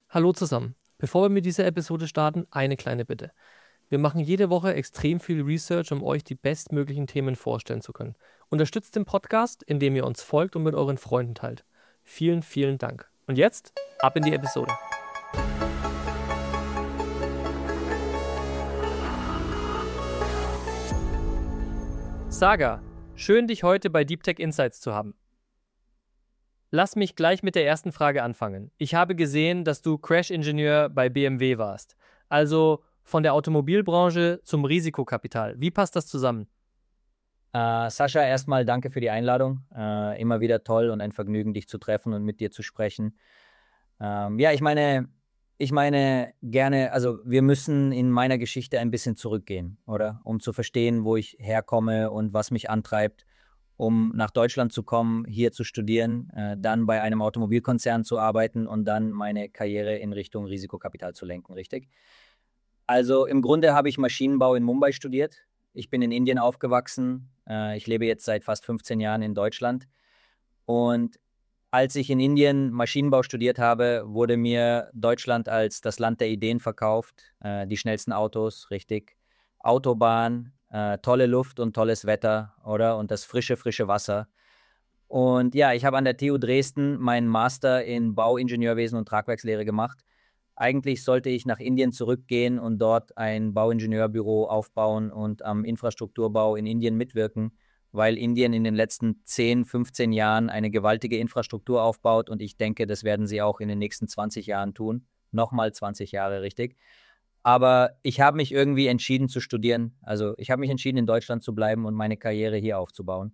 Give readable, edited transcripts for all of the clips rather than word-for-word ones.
Hallo zusammen. Bevor wir mit dieser Episode starten, eine kleine Bitte. Wir machen jede Woche extrem viel Research, um euch die bestmöglichen Themen vorstellen zu können. Unterstützt den Podcast, indem ihr uns folgt und mit euren Freunden teilt. Vielen, vielen Dank. Und jetzt ab in die Episode. Saga, schön dich heute bei Deep Tech Insights zu haben. Lass mich gleich mit der ersten Frage anfangen. Ich habe gesehen, dass du Crash-Ingenieur bei BMW warst. Also von der Automobilbranche zum Risikokapital. Wie passt das zusammen? Sascha, erstmal danke für die Einladung. Immer wieder toll und ein Vergnügen, dich zu treffen und mit dir zu sprechen. Ich meine gerne, also wir müssen in meiner Geschichte ein bisschen zurückgehen, oder? Um zu verstehen, wo ich herkomme und was mich antreibt, um nach Deutschland zu kommen, hier zu studieren, dann bei einem Automobilkonzern zu arbeiten und dann meine Karriere in Richtung Risikokapital zu lenken, richtig? Also im Grunde habe ich Maschinenbau in Mumbai studiert. Ich bin in Indien aufgewachsen. Ich lebe jetzt seit fast 15 Jahren in Deutschland. Und als ich in Indien Maschinenbau studiert habe, wurde mir Deutschland als das Land der Ideen verkauft. Die schnellsten Autos, richtig. Autobahn, tolle Luft und tolles Wetter, oder? Und das frische Wasser. Und ja, ich habe an der TU Dresden meinen Master in Bauingenieurwesen und Tragwerkslehre gemacht. Eigentlich sollte ich nach Indien zurückgehen und dort ein Bauingenieurbüro aufbauen und am Infrastrukturbau in Indien mitwirken, weil Indien in den letzten 10, 15 Jahren eine gewaltige Infrastruktur aufbaut und ich denke, das werden sie auch in den nächsten 20 Jahren tun. Nochmal 20 Jahre, richtig. Aber ich habe mich irgendwie entschieden zu studieren. Also ich habe mich entschieden, in Deutschland zu bleiben und meine Karriere hier aufzubauen.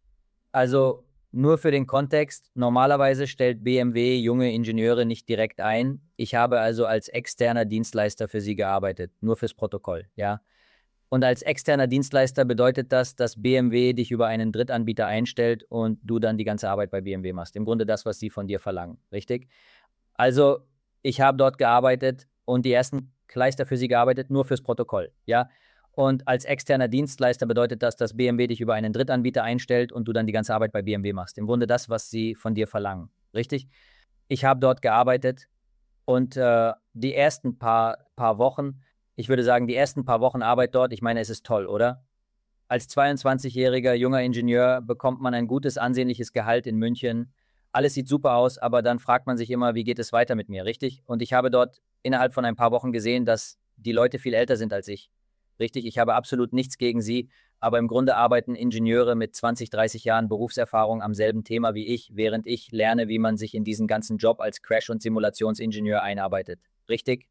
Also nur für den Kontext, normalerweise stellt BMW junge Ingenieure nicht direkt ein. Ich habe also als externer Dienstleister für sie gearbeitet, nur fürs Protokoll, ja. Und als externer Dienstleister bedeutet das, dass BMW dich über einen Drittanbieter einstellt und du dann die ganze Arbeit bei BMW machst. Im Grunde das, was sie von dir verlangen, richtig? Also ich habe dort gearbeitet und die ersten Kleister für sie gearbeitet, nur fürs Protokoll, ja. Und als externer Dienstleister bedeutet das, dass BMW dich über einen Drittanbieter einstellt und du dann die ganze Arbeit bei BMW machst. Im Grunde das, was sie von dir verlangen. Richtig? Ich habe dort gearbeitet und die ersten paar Wochen, ich würde sagen, die ersten paar Wochen Arbeit dort, ich meine, es ist toll, oder? Als 22-jähriger junger Ingenieur bekommt man ein gutes, ansehnliches Gehalt in München. Alles sieht super aus, aber dann fragt man sich immer, wie geht es weiter mit mir, richtig? Und ich habe dort innerhalb von ein paar Wochen gesehen, dass die Leute viel älter sind als ich. Richtig, ich habe absolut nichts gegen sie, aber im Grunde arbeiten Ingenieure mit 20, 30 Jahren Berufserfahrung am selben Thema wie ich, während ich lerne, wie man sich in diesen ganzen Job als Crash- und Simulationsingenieur einarbeitet. Richtig?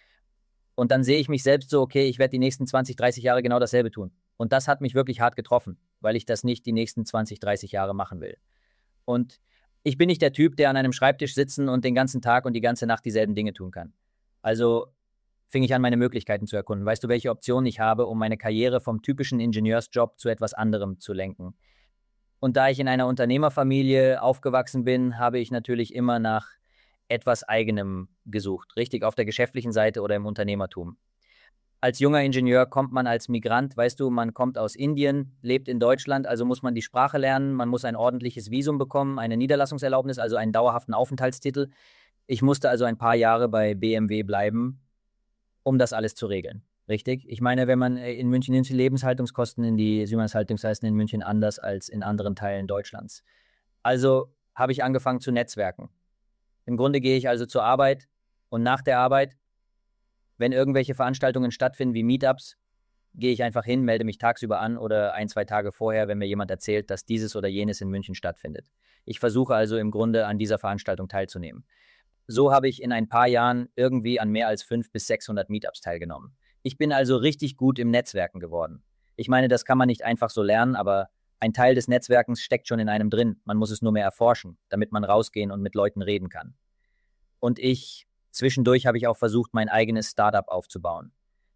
Und dann sehe ich mich selbst so, okay, ich werde die nächsten 20, 30 Jahre genau dasselbe tun. Und das hat mich wirklich hart getroffen, weil ich das nicht die nächsten 20, 30 Jahre machen will. Und ich bin nicht der Typ, der an einem Schreibtisch sitzen und den ganzen Tag und die ganze Nacht dieselben Dinge tun kann. Also fing ich an, meine Möglichkeiten zu erkunden. Weißt du, welche Optionen ich habe, um meine Karriere vom typischen Ingenieursjob zu etwas anderem zu lenken? Und da ich in einer Unternehmerfamilie aufgewachsen bin, habe ich natürlich immer nach etwas Eigenem gesucht, richtig auf der geschäftlichen Seite oder im Unternehmertum. Als junger Ingenieur kommt man als Migrant, weißt du, man kommt aus Indien, lebt in Deutschland, also muss man die Sprache lernen, man muss ein ordentliches Visum bekommen, eine Niederlassungserlaubnis, also einen dauerhaften Aufenthaltstitel. Ich musste also ein paar Jahre bei BMW bleiben, um das alles zu regeln. Richtig? Ich meine, wenn man in München nimmt, die Lebenshaltungskosten in die Siemens-Haltungsleisten in München anders als in anderen Teilen Deutschlands. Also habe ich angefangen zu netzwerken. Im Grunde gehe ich also zur Arbeit und nach der Arbeit, wenn irgendwelche Veranstaltungen stattfinden wie Meetups, gehe ich einfach hin, melde mich tagsüber an oder ein, zwei Tage vorher, wenn mir jemand erzählt, dass dieses oder jenes in München stattfindet. Ich versuche also im Grunde an dieser Veranstaltung teilzunehmen. So habe ich in ein paar Jahren irgendwie an mehr als 500 bis 600 Meetups teilgenommen. Ich bin also richtig gut im Netzwerken geworden. Ich meine, das kann man nicht einfach so lernen, aber ein Teil des Netzwerkens steckt schon in einem drin. Man muss es nur mehr erforschen, damit man rausgehen und mit Leuten reden kann. Und zwischendurch habe ich auch versucht, mein eigenes Startup aufzubauen.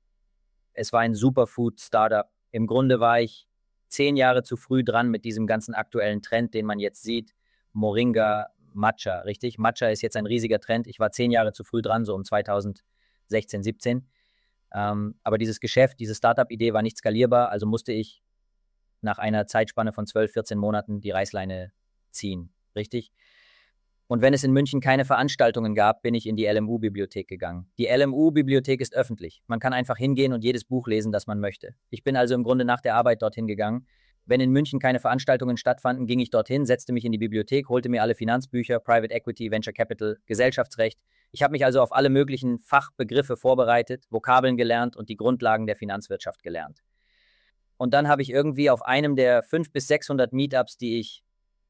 Es war ein Superfood-Startup. Im Grunde war ich 10 Jahre zu früh dran mit diesem ganzen aktuellen Trend, den man jetzt sieht. Moringa, Matcha, richtig? Matcha ist jetzt ein riesiger Trend. Ich war 10 Jahre zu früh dran, so um 2016, 17. Aber dieses Geschäft, diese Startup-Idee war nicht skalierbar, also musste ich nach einer Zeitspanne von 12, 14 Monaten die Reißleine ziehen, richtig? Und wenn es in München keine Veranstaltungen gab, bin ich in die LMU-Bibliothek gegangen. Die LMU-Bibliothek ist öffentlich. Man kann einfach hingehen und jedes Buch lesen, das man möchte. Ich bin also im Grunde nach der Arbeit dorthin gegangen. Wenn in München keine Veranstaltungen stattfanden, ging ich dorthin, setzte mich in die Bibliothek, holte mir alle Finanzbücher, Private Equity, Venture Capital, Gesellschaftsrecht. Ich habe mich also auf alle möglichen Fachbegriffe vorbereitet, Vokabeln gelernt und die Grundlagen der Finanzwirtschaft gelernt. Und dann habe ich irgendwie auf einem der 500 bis 600 Meetups, die ich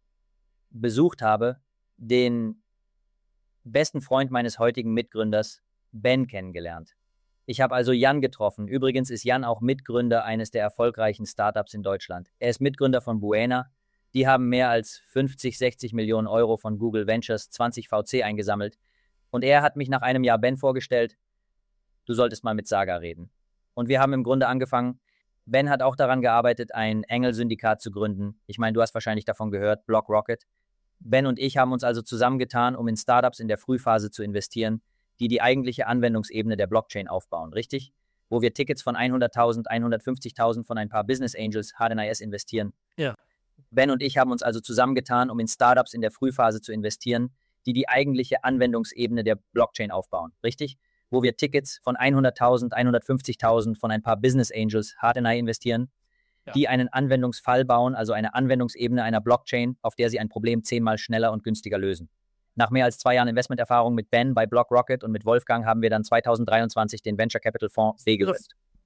besucht habe, den besten Freund meines heutigen Mitgründers, Ben, kennengelernt. Ich habe also Jan getroffen. Übrigens ist Jan auch Mitgründer eines der erfolgreichen Startups in Deutschland. Er ist Mitgründer von Buena. Die haben mehr als 50, 60 Millionen Euro von Google Ventures 20 VC eingesammelt. Und er hat mich nach einem Jahr Ben vorgestellt, du solltest mal mit Saga reden. Und wir haben im Grunde angefangen. Ben hat auch daran gearbeitet, ein Engel-Syndikat zu gründen. Ich meine, du hast wahrscheinlich davon gehört, BlockRocket. Ben und ich haben uns also zusammengetan, um in Startups in der Frühphase zu investieren, die die eigentliche Anwendungsebene der Blockchain aufbauen, richtig? Wo wir Tickets von 100.000, 150.000 von ein paar Business Angels, HNIS, investieren. Ja. Ben und ich haben uns also zusammengetan, um in Startups in der Frühphase zu investieren, die die eigentliche Anwendungsebene der Blockchain aufbauen, richtig? Wo wir Tickets von 100.000, 150.000 von ein paar Business Angels, HNI, investieren, die einen Anwendungsfall bauen, also eine Anwendungsebene einer Blockchain, auf der sie ein Problem 10-mal schneller und günstiger lösen. Nach mehr als 2 Jahren Investmenterfahrung mit Ben bei BlockRocket und mit Wolfgang haben wir dann 2023 den Venture Capital Fonds B gegründet.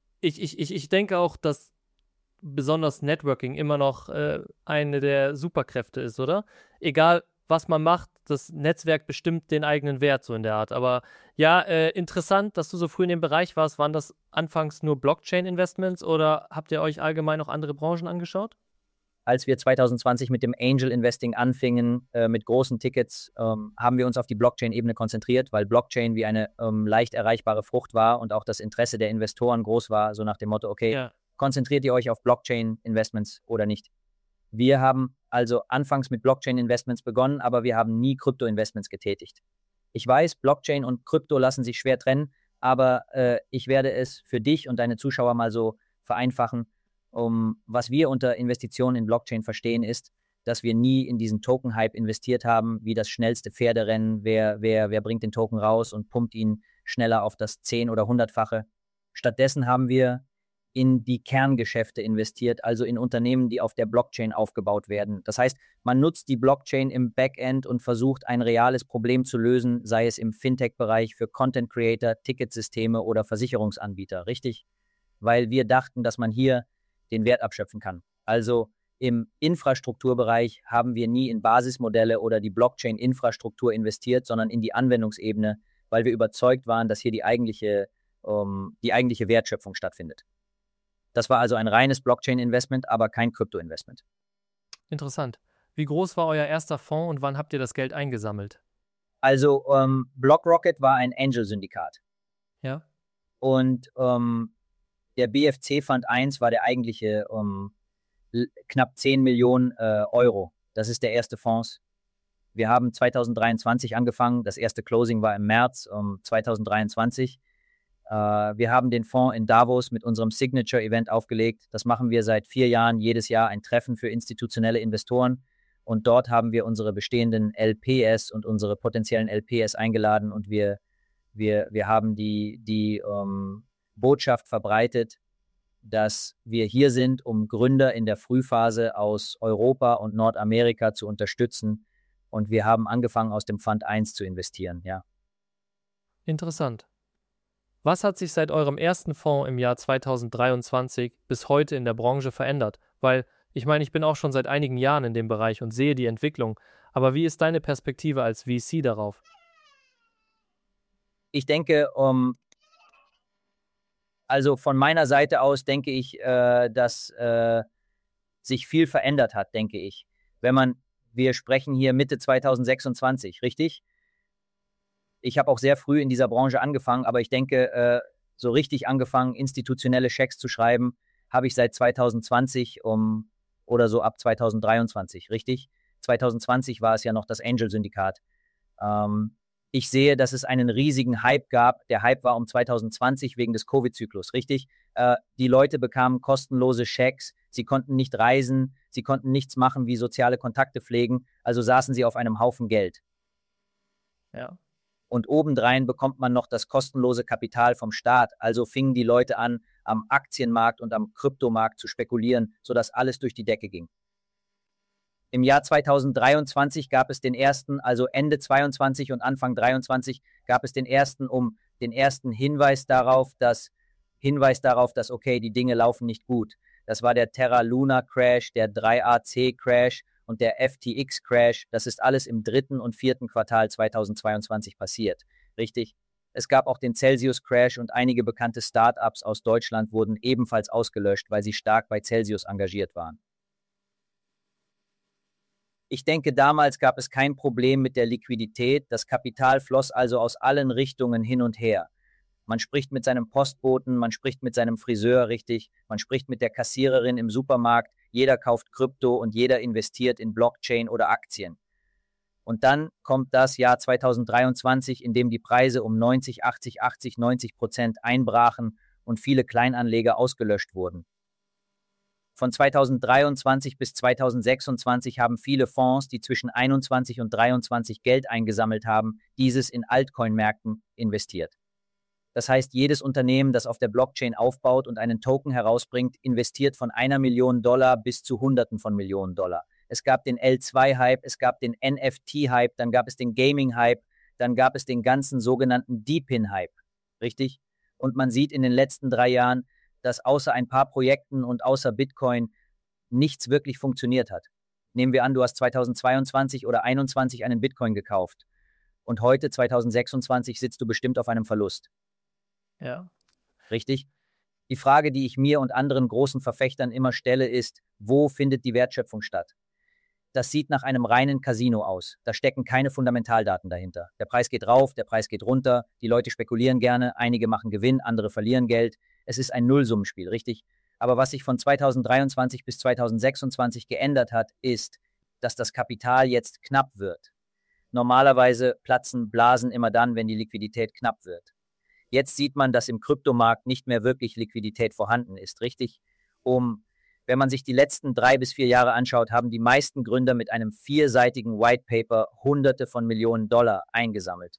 Ich denke auch, dass besonders Networking immer noch eine der Superkräfte ist, oder? Egal, was man macht, das Netzwerk bestimmt den eigenen Wert, so in der Art. Aber ja, interessant, dass du so früh in dem Bereich warst. Waren das anfangs nur Blockchain-Investments oder habt ihr euch allgemein noch andere Branchen angeschaut? Als wir 2020 mit dem Angel Investing anfingen, mit großen Tickets, haben wir uns auf die Blockchain-Ebene konzentriert, weil Blockchain wie eine leicht erreichbare Frucht war und auch das Interesse der Investoren groß war, so nach dem Motto, okay, konzentriert ihr euch auf Blockchain-Investments oder nicht? Wir haben also anfangs mit Blockchain-Investments begonnen, aber wir haben nie Krypto-Investments getätigt. Ich weiß, Blockchain und Krypto lassen sich schwer trennen, aber ich werde es für dich und deine Zuschauer mal so vereinfachen. Was wir unter Investitionen in Blockchain verstehen, ist, dass wir nie in diesen Token-Hype investiert haben, wie das schnellste Pferderennen, wer bringt den Token raus und pumpt ihn schneller auf das 10- oder 100-fache. Stattdessen haben wir in die Kerngeschäfte investiert, also in Unternehmen, die auf der Blockchain aufgebaut werden. Das heißt, man nutzt die Blockchain im Backend und versucht, ein reales Problem zu lösen, sei es im Fintech-Bereich für Content-Creator, Ticketsysteme oder Versicherungsanbieter, richtig? Weil wir dachten, dass man hier den Wert abschöpfen kann. Also im Infrastrukturbereich haben wir nie in Basismodelle oder die Blockchain-Infrastruktur investiert, sondern in die Anwendungsebene, weil wir überzeugt waren, dass hier die eigentliche Wertschöpfung stattfindet. Das war also ein reines Blockchain-Investment, aber kein Krypto-Investment. Interessant. Wie groß war euer erster Fonds und wann habt ihr das Geld eingesammelt? Also BlockRocket war ein Angel-Syndikat. Ja. Und der BFC Fund 1 war der eigentliche knapp 10 Millionen Euro. Das ist der erste Fonds. Wir haben 2023 angefangen. Das erste Closing war im März 2023. Wir haben den Fonds in Davos mit unserem Signature-Event aufgelegt. Das machen wir seit 4 Jahren, jedes Jahr ein Treffen für institutionelle Investoren. Und dort haben wir unsere bestehenden LPs und unsere potenziellen LPs eingeladen und wir haben die Botschaft verbreitet, dass wir hier sind, um Gründer in der Frühphase aus Europa und Nordamerika zu unterstützen. Und wir haben angefangen, aus dem Fund 1 zu investieren, ja. Interessant. Was hat sich seit eurem ersten Fonds im Jahr 2023 bis heute in der Branche verändert? Weil, ich meine, ich bin auch schon seit einigen Jahren in dem Bereich und sehe die Entwicklung. Aber wie ist deine Perspektive als VC darauf? Ich denke, also von meiner Seite aus denke ich, dass sich viel verändert hat, denke ich. Wir sprechen hier Mitte 2026, richtig? Ich habe auch sehr früh in dieser Branche angefangen, aber ich denke, so richtig angefangen, institutionelle Schecks zu schreiben, habe ich seit 2020 oder so ab 2023, richtig? 2020 war es ja noch das Angel-Syndikat. Ich sehe, dass es einen riesigen Hype gab. Der Hype war um 2020 wegen des Covid-Zyklus, richtig? Die Leute bekamen kostenlose Schecks, sie konnten nicht reisen, sie konnten nichts machen wie soziale Kontakte pflegen, also saßen sie auf einem Haufen Geld. Ja. Und obendrein bekommt man noch das kostenlose Kapital vom Staat. Also fingen die Leute an, am Aktienmarkt und am Kryptomarkt zu spekulieren, sodass alles durch die Decke ging. Im Jahr 2023 gab es den ersten, also Ende 22 und Anfang 23 gab es den ersten Hinweis darauf, dass okay, die Dinge laufen nicht gut. Das war der Terra Luna Crash, der 3AC Crash und der FTX Crash. Das ist alles im 3. und 4. Quartal 2022 passiert. Richtig? Es gab auch den Celsius Crash und einige bekannte Startups aus Deutschland wurden ebenfalls ausgelöscht, weil sie stark bei Celsius engagiert waren. Ich denke, damals gab es kein Problem mit der Liquidität. Das Kapital floss also aus allen Richtungen hin und her. Man spricht mit seinem Postboten, man spricht mit seinem Friseur, richtig? Man spricht mit der Kassiererin im Supermarkt. Jeder kauft Krypto und jeder investiert in Blockchain oder Aktien. Und dann kommt das Jahr 2023, in dem die Preise um 90% einbrachen und viele Kleinanleger ausgelöscht wurden. Von 2023 bis 2026 haben viele Fonds, die zwischen 21 und 23 Geld eingesammelt haben, dieses in Altcoin-Märkten investiert. Das heißt, jedes Unternehmen, das auf der Blockchain aufbaut und einen Token herausbringt, investiert von $1 Million bis zu Hunderten von Millionen Dollar. Es gab den L2-Hype, es gab den NFT-Hype, dann gab es den Gaming-Hype, dann gab es den ganzen sogenannten DePIN-Hype. Richtig? Und man sieht in den letzten 3 Jahren, dass außer ein paar Projekten und außer Bitcoin nichts wirklich funktioniert hat. Nehmen wir an, du hast 2022 oder 2021 einen Bitcoin gekauft und heute, 2026, sitzt du bestimmt auf einem Verlust. Ja. Richtig? Die Frage, die ich mir und anderen großen Verfechtern immer stelle, ist, wo findet die Wertschöpfung statt? Das sieht nach einem reinen Casino aus. Da stecken keine Fundamentaldaten dahinter. Der Preis geht rauf, der Preis geht runter, die Leute spekulieren gerne, einige machen Gewinn, andere verlieren Geld. Es ist ein Nullsummenspiel, richtig? Aber was sich von 2023 bis 2026 geändert hat, ist, dass das Kapital jetzt knapp wird. Normalerweise platzen Blasen immer dann, wenn die Liquidität knapp wird. Jetzt sieht man, dass im Kryptomarkt nicht mehr wirklich Liquidität vorhanden ist, richtig? Wenn man sich die letzten 3 bis 4 Jahre anschaut, haben die meisten Gründer mit einem 4-seitigen White Paper Hunderte von Millionen Dollar eingesammelt.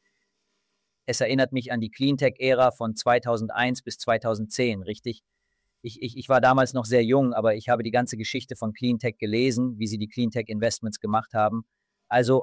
Es erinnert mich an die Cleantech-Ära von 2001 bis 2010, richtig? Ich war damals noch sehr jung, aber ich habe die ganze Geschichte von Cleantech gelesen, wie sie die Cleantech-Investments gemacht haben. Also,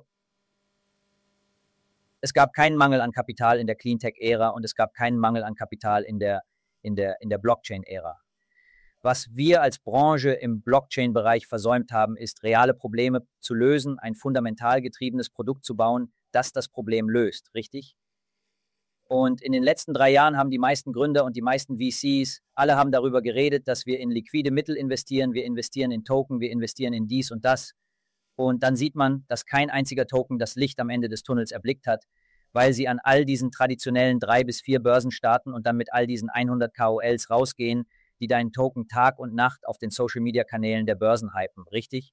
es gab keinen Mangel an Kapital in der Cleantech-Ära und es gab keinen Mangel an Kapital in der Blockchain-Ära. Was wir als Branche im Blockchain-Bereich versäumt haben, ist, reale Probleme zu lösen, ein fundamental getriebenes Produkt zu bauen, das das Problem löst, richtig? Und in den letzten 3 Jahren haben die meisten Gründer und die meisten VCs, alle haben darüber geredet, dass wir in liquide Mittel investieren, wir investieren in Token, wir investieren in dies und das. Und dann sieht man, dass kein einziger Token das Licht am Ende des Tunnels erblickt hat, weil sie an all diesen traditionellen 3 bis 4 Börsen starten und dann mit all diesen 100 KOLs rausgehen, die deinen Token Tag und Nacht auf den Social-Media-Kanälen der Börsen hypen, richtig?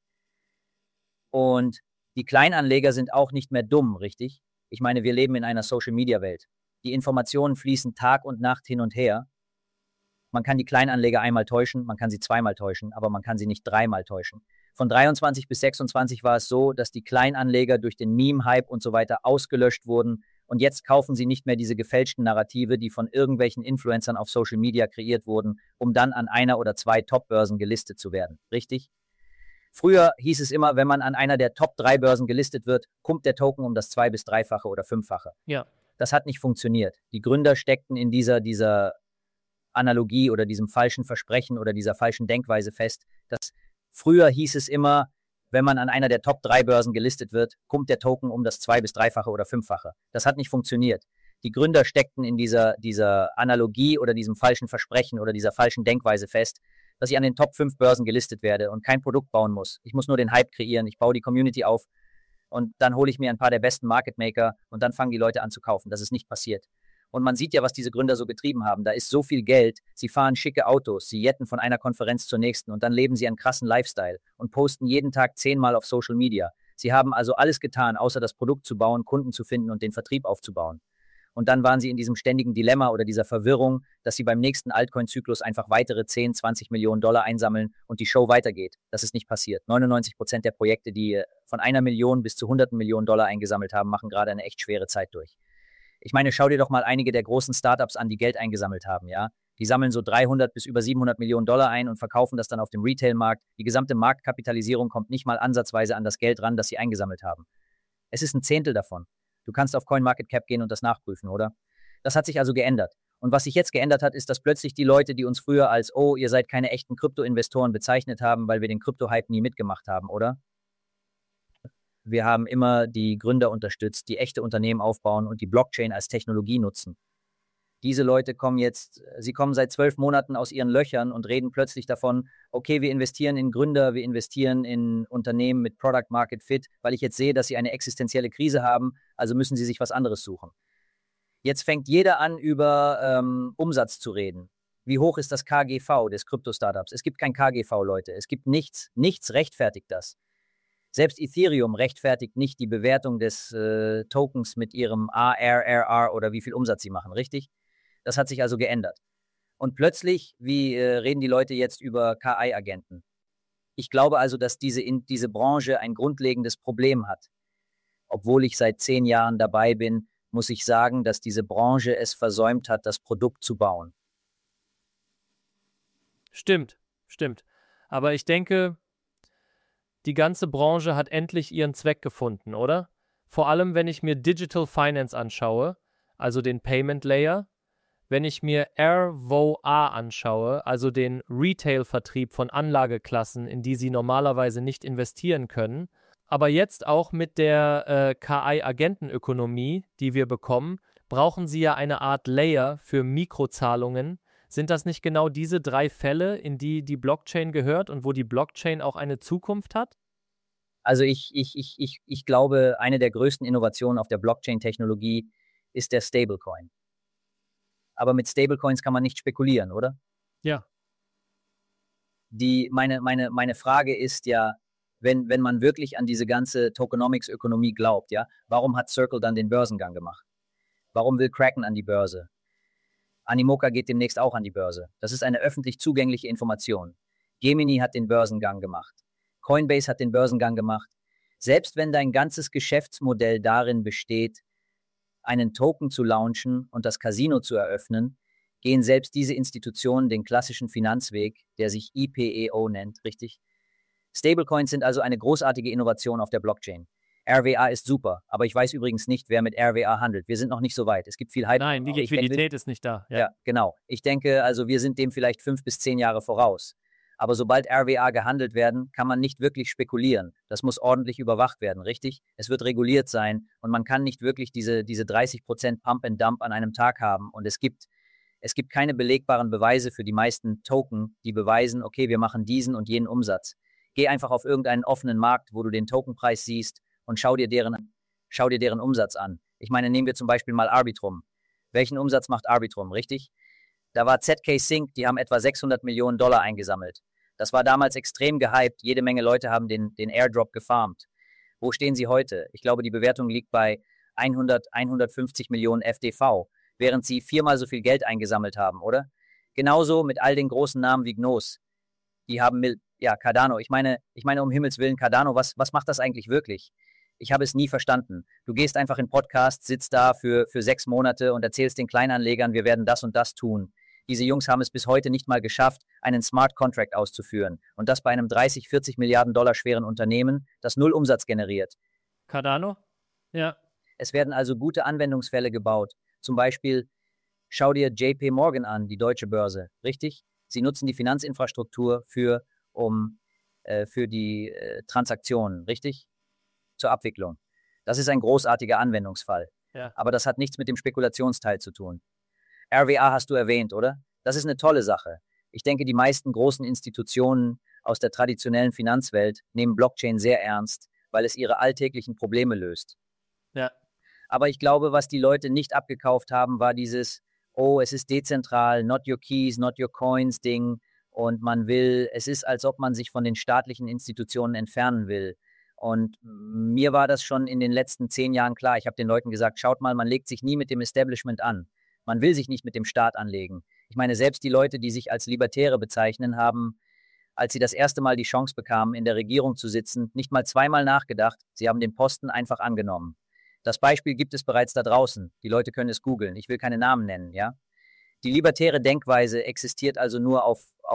Und die Kleinanleger sind auch nicht mehr dumm, richtig? Ich meine, wir leben in einer Social-Media-Welt. Die Informationen fließen Tag und Nacht hin und her. Man kann die Kleinanleger einmal täuschen, man kann sie zweimal täuschen, aber man kann sie nicht 3-mal täuschen. Von 23 bis 26 war es so, dass die Kleinanleger durch den Meme-Hype und so weiter ausgelöscht wurden und jetzt kaufen sie nicht mehr diese gefälschten Narrative, die von irgendwelchen Influencern auf Social Media kreiert wurden, um dann an einer oder 2 Top-Börsen gelistet zu werden. Richtig? Früher hieß es immer, wenn man an einer der Top 3 Börsen gelistet wird, pumpt der Token um das 2- bis 3-fache oder 5-fache. Ja. Das hat nicht funktioniert. Die Gründer steckten in dieser Analogie oder diesem falschen Versprechen oder dieser falschen Denkweise fest, dass früher hieß es immer, wenn man an einer der Top 3 Börsen gelistet wird, pumpt der Token um das 2- bis 3-fache oder 5-fache. Das hat nicht funktioniert. Die Gründer steckten in dieser Analogie oder diesem falschen Versprechen oder dieser falschen Denkweise fest, dass ich an den Top 5 Börsen gelistet werde und kein Produkt bauen muss. Ich muss nur den Hype kreieren, ich baue die Community auf und dann hole ich mir ein paar der besten Market Maker und dann fangen die Leute an zu kaufen. Das ist nicht passiert. Und man sieht ja, was diese Gründer so getrieben haben. Da ist so viel Geld, sie fahren schicke Autos, sie jetten von einer Konferenz zur nächsten und dann leben sie einen krassen Lifestyle und posten jeden Tag 10-mal auf Social Media. Sie haben also alles getan, außer das Produkt zu bauen, Kunden zu finden und den Vertrieb aufzubauen. Und dann waren sie in diesem ständigen Dilemma oder dieser Verwirrung, dass sie beim nächsten Altcoin-Zyklus einfach weitere 10, 20 Millionen Dollar einsammeln und die Show weitergeht. Das ist nicht passiert. 99% der Projekte, die von 1 Million bis zu 100 Millionen Dollar eingesammelt haben, machen gerade eine echt schwere Zeit durch. Ich meine, schau dir doch mal einige der großen Startups an, die Geld eingesammelt haben, ja. Die sammeln so 300 bis über 700 Millionen Dollar ein und verkaufen das dann auf dem Retail-Markt. Die gesamte Marktkapitalisierung kommt nicht mal ansatzweise an das Geld ran, das sie eingesammelt haben. Es ist ein Zehntel davon. Du kannst auf CoinMarketCap gehen und das nachprüfen, oder? Das hat sich also geändert. Und was sich jetzt geändert hat, ist, dass plötzlich die Leute, die uns früher als, oh, ihr seid keine echten Krypto-Investoren bezeichnet haben, weil wir den Krypto-Hype nie mitgemacht haben, oder? Wir haben immer die Gründer unterstützt, die echte Unternehmen aufbauen und die Blockchain als Technologie nutzen. Diese Leute sie kommen seit 12 Monaten aus ihren Löchern und reden plötzlich davon, okay, wir investieren in Gründer, wir investieren in Unternehmen mit Product Market Fit, weil ich jetzt sehe, dass sie eine existenzielle Krise haben, also müssen sie sich was anderes suchen. Jetzt fängt jeder an, über Umsatz zu reden. Wie hoch ist das KGV des Krypto-Startups? Es gibt kein KGV, Leute. Es gibt nichts. Nichts rechtfertigt das. Selbst Ethereum rechtfertigt nicht die Bewertung des Tokens mit ihrem ARRR oder wie viel Umsatz sie machen, richtig? Das hat sich also geändert. Und plötzlich, wie reden die Leute jetzt über KI-Agenten? Ich glaube also, dass diese Branche ein grundlegendes Problem hat. Obwohl ich seit 10 Jahren dabei bin, muss ich sagen, dass diese Branche es versäumt hat, das Produkt zu bauen. Stimmt. Aber ich denke, die ganze Branche hat endlich ihren Zweck gefunden, oder? Vor allem, wenn ich mir Digital Finance anschaue, also den Payment Layer, wenn ich mir RVA anschaue, also den Retail-Vertrieb von Anlageklassen, in die Sie normalerweise nicht investieren können, aber jetzt auch mit der KI-Agentenökonomie, die wir bekommen, brauchen Sie ja eine Art Layer für Mikrozahlungen. Sind das nicht genau diese 3 Fälle, in die die Blockchain gehört und wo die Blockchain auch eine Zukunft hat? Also ich glaube, eine der größten Innovationen auf der Blockchain-Technologie ist der Stablecoin. Aber mit Stablecoins kann man nicht spekulieren, oder? Ja. Meine Frage ist ja, wenn man wirklich an diese ganze Tokenomics-Ökonomie glaubt, ja, warum hat Circle dann den Börsengang gemacht? Warum will Kraken an die Börse? Animoca geht demnächst auch an die Börse. Das ist eine öffentlich zugängliche Information. Gemini hat den Börsengang gemacht. Coinbase hat den Börsengang gemacht. Selbst wenn dein ganzes Geschäftsmodell darin besteht, einen Token zu launchen und das Casino zu eröffnen, gehen selbst diese Institutionen den klassischen Finanzweg, der sich IPEO nennt, richtig? Stablecoins sind also eine großartige Innovation auf der Blockchain. RWA ist super, aber ich weiß übrigens nicht, wer mit RWA handelt. Wir sind noch nicht so weit. Es gibt viel Hype. Nein, die Liquidität ist nicht da. Ja, genau. Ich denke, also wir sind dem vielleicht 5 bis 10 Jahre voraus. Aber sobald RWA gehandelt werden, kann man nicht wirklich spekulieren. Das muss ordentlich überwacht werden, richtig? Es wird reguliert sein und man kann nicht wirklich diese 30% Pump and Dump an einem Tag haben. Und es gibt keine belegbaren Beweise für die meisten Token, die beweisen, okay, wir machen diesen und jenen Umsatz. Geh einfach auf irgendeinen offenen Markt, wo du den Tokenpreis siehst und schau dir deren Umsatz an. Ich meine, nehmen wir zum Beispiel mal Arbitrum. Welchen Umsatz macht Arbitrum, richtig? Da war ZK Sync, die haben etwa 600 Millionen Dollar eingesammelt. Das war damals extrem gehypt. Jede Menge Leute haben den Airdrop gefarmt. Wo stehen sie heute? Ich glaube, die Bewertung liegt bei 150 Millionen FDV, während sie 4-mal so viel Geld eingesammelt haben, oder? Genauso mit all den großen Namen wie Gnos. Die haben, Cardano. Ich meine, um Himmels Willen, Cardano, was macht das eigentlich wirklich? Ich habe es nie verstanden. Du gehst einfach in Podcast, sitzt da für 6 Monate und erzählst den Kleinanlegern, wir werden das und das tun. Diese Jungs haben es bis heute nicht mal geschafft, einen Smart Contract auszuführen. Und das bei einem 30, 40 Milliarden Dollar schweren Unternehmen, das 0 Umsatz generiert. Cardano? Ja. Es werden also gute Anwendungsfälle gebaut. Zum Beispiel, schau dir JP Morgan an, die deutsche Börse, richtig? Sie nutzen die Finanzinfrastruktur für die Transaktionen, richtig? Zur Abwicklung. Das ist ein großartiger Anwendungsfall. Ja. Aber das hat nichts mit dem Spekulationsteil zu tun. RWA hast du erwähnt, oder? Das ist eine tolle Sache. Ich denke, die meisten großen Institutionen aus der traditionellen Finanzwelt nehmen Blockchain sehr ernst, weil es ihre alltäglichen Probleme löst. Ja. Aber ich glaube, was die Leute nicht abgekauft haben, war dieses, oh, es ist dezentral, not your keys, not your coins Ding. Und es ist, als ob man sich von den staatlichen Institutionen entfernen will. Und mir war das schon in den letzten 10 Jahren klar. Ich habe den Leuten gesagt, schaut mal, man legt sich nie mit dem Establishment an. Man will sich nicht mit dem Staat anlegen. Ich meine, selbst die Leute, die sich als Libertäre bezeichnen, haben, als sie das erste Mal die Chance bekamen, in der Regierung zu sitzen, nicht mal zweimal nachgedacht. Sie haben den Posten einfach angenommen. Das Beispiel gibt es bereits da draußen. Die Leute können es googeln. Ich will keine Namen nennen, ja. Die libertäre Denkweise existiert also nur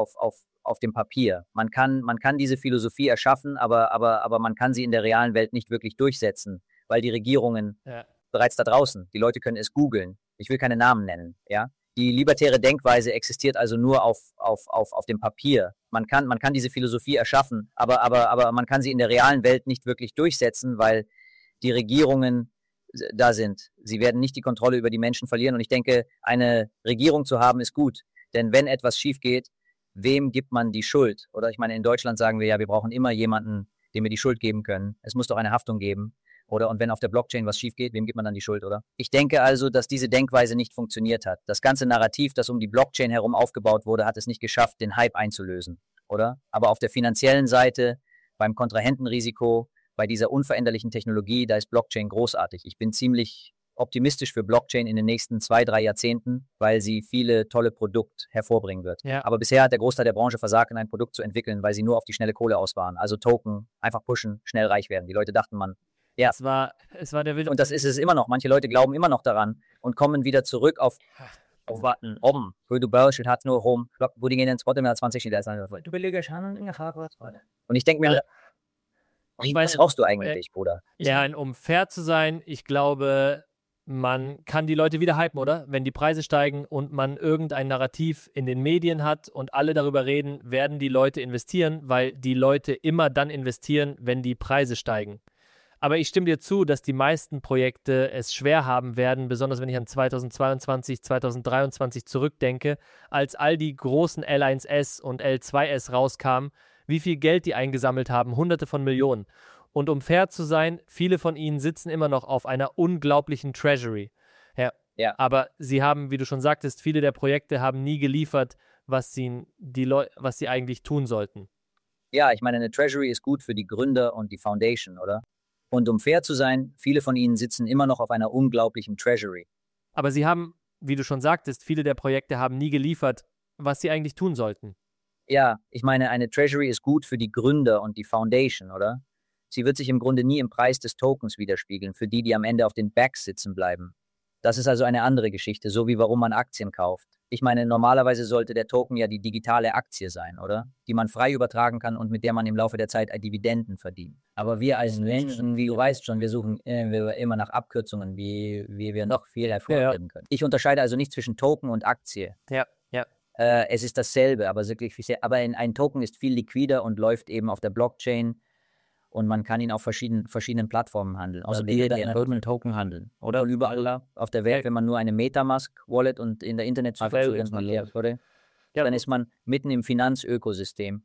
auf dem Papier. Man kann diese Philosophie erschaffen, aber man kann sie in der realen Welt nicht wirklich durchsetzen, weil die Regierungen bereits da draußen, die Leute können es googeln. Ich will keine Namen nennen, ja. Die libertäre Denkweise existiert also nur auf dem Papier. Man kann diese Philosophie erschaffen, aber man kann sie in der realen Welt nicht wirklich durchsetzen, weil die Regierungen da sind. Sie werden nicht die Kontrolle über die Menschen verlieren. Und ich denke, eine Regierung zu haben, ist gut. Denn wenn etwas schief geht, wem gibt man die Schuld? Oder ich meine, in Deutschland sagen wir ja, wir brauchen immer jemanden, dem wir die Schuld geben können. Es muss doch eine Haftung geben. Oder und wenn auf der Blockchain was schief geht, wem gibt man dann die Schuld, oder? Ich denke also, dass diese Denkweise nicht funktioniert hat. Das ganze Narrativ, das um die Blockchain herum aufgebaut wurde, hat es nicht geschafft, den Hype einzulösen, oder? Aber auf der finanziellen Seite, beim Kontrahentenrisiko, bei dieser unveränderlichen Technologie, da ist Blockchain großartig. Ich bin ziemlich optimistisch für Blockchain in den nächsten 2, 3 Jahrzehnten, weil sie viele tolle Produkte hervorbringen wird. Ja. Aber bisher hat der Großteil der Branche versagt, ein Produkt zu entwickeln, weil sie nur auf die schnelle Kohle aus waren. Also Token, einfach pushen, schnell reich werden. Die Leute dachten, ja. Es war der wilde. Und das ist es immer noch. Manche Leute glauben immer noch daran und kommen wieder zurück auf warten. Für du Börse hat nur Home. Wo die gehen ins Bottom 20 steht. Du billiger Schaden in der Frage. Und ich denke mir, was brauchst du eigentlich, Bruder? Ja, um fair zu sein, ich glaube, man kann die Leute wieder hypen, oder? Wenn die Preise steigen und man irgendein Narrativ in den Medien hat und alle darüber reden, werden die Leute investieren, weil die Leute immer dann investieren, wenn die Preise steigen. Aber ich stimme dir zu, dass die meisten Projekte es schwer haben werden, besonders wenn ich an 2022, 2023 zurückdenke, als all die großen L1S und L2S rauskamen, wie viel Geld die eingesammelt haben, Hunderte von Millionen. Und um fair zu sein, viele von ihnen sitzen immer noch auf einer unglaublichen Treasury. Ja. Aber sie haben, wie du schon sagtest, viele der Projekte haben nie geliefert, was sie eigentlich tun sollten. Ja, ich meine, eine Treasury ist gut für die Gründer und die Foundation, oder? Und um fair zu sein, viele von ihnen sitzen immer noch auf einer unglaublichen Treasury. Aber sie haben, wie du schon sagtest, viele der Projekte haben nie geliefert, was sie eigentlich tun sollten. Ja, ich meine, eine Treasury ist gut für die Gründer und die Foundation, oder? Sie wird sich im Grunde nie im Preis des Tokens widerspiegeln, für die am Ende auf den Backs sitzen bleiben. Das ist also eine andere Geschichte, so wie warum man Aktien kauft. Ich meine, normalerweise sollte der Token ja die digitale Aktie sein, oder? Die man frei übertragen kann und mit der man im Laufe der Zeit Dividenden verdient. Aber wir als Menschen, wie du weißt schon, wir suchen immer nach Abkürzungen, wie wir noch viel hervorheben können. Ich unterscheide also nicht zwischen Token und Aktie. Ja. Es ist dasselbe, aber ein Token ist viel liquider und läuft eben auf der Blockchain und man kann ihn auf verschiedenen Plattformen handeln. Also jeder einen Token handeln, oder? Und überall auf der Welt, wenn man nur eine Metamask-Wallet und in der Internetzugang hat, dann ist man mitten im Finanzökosystem.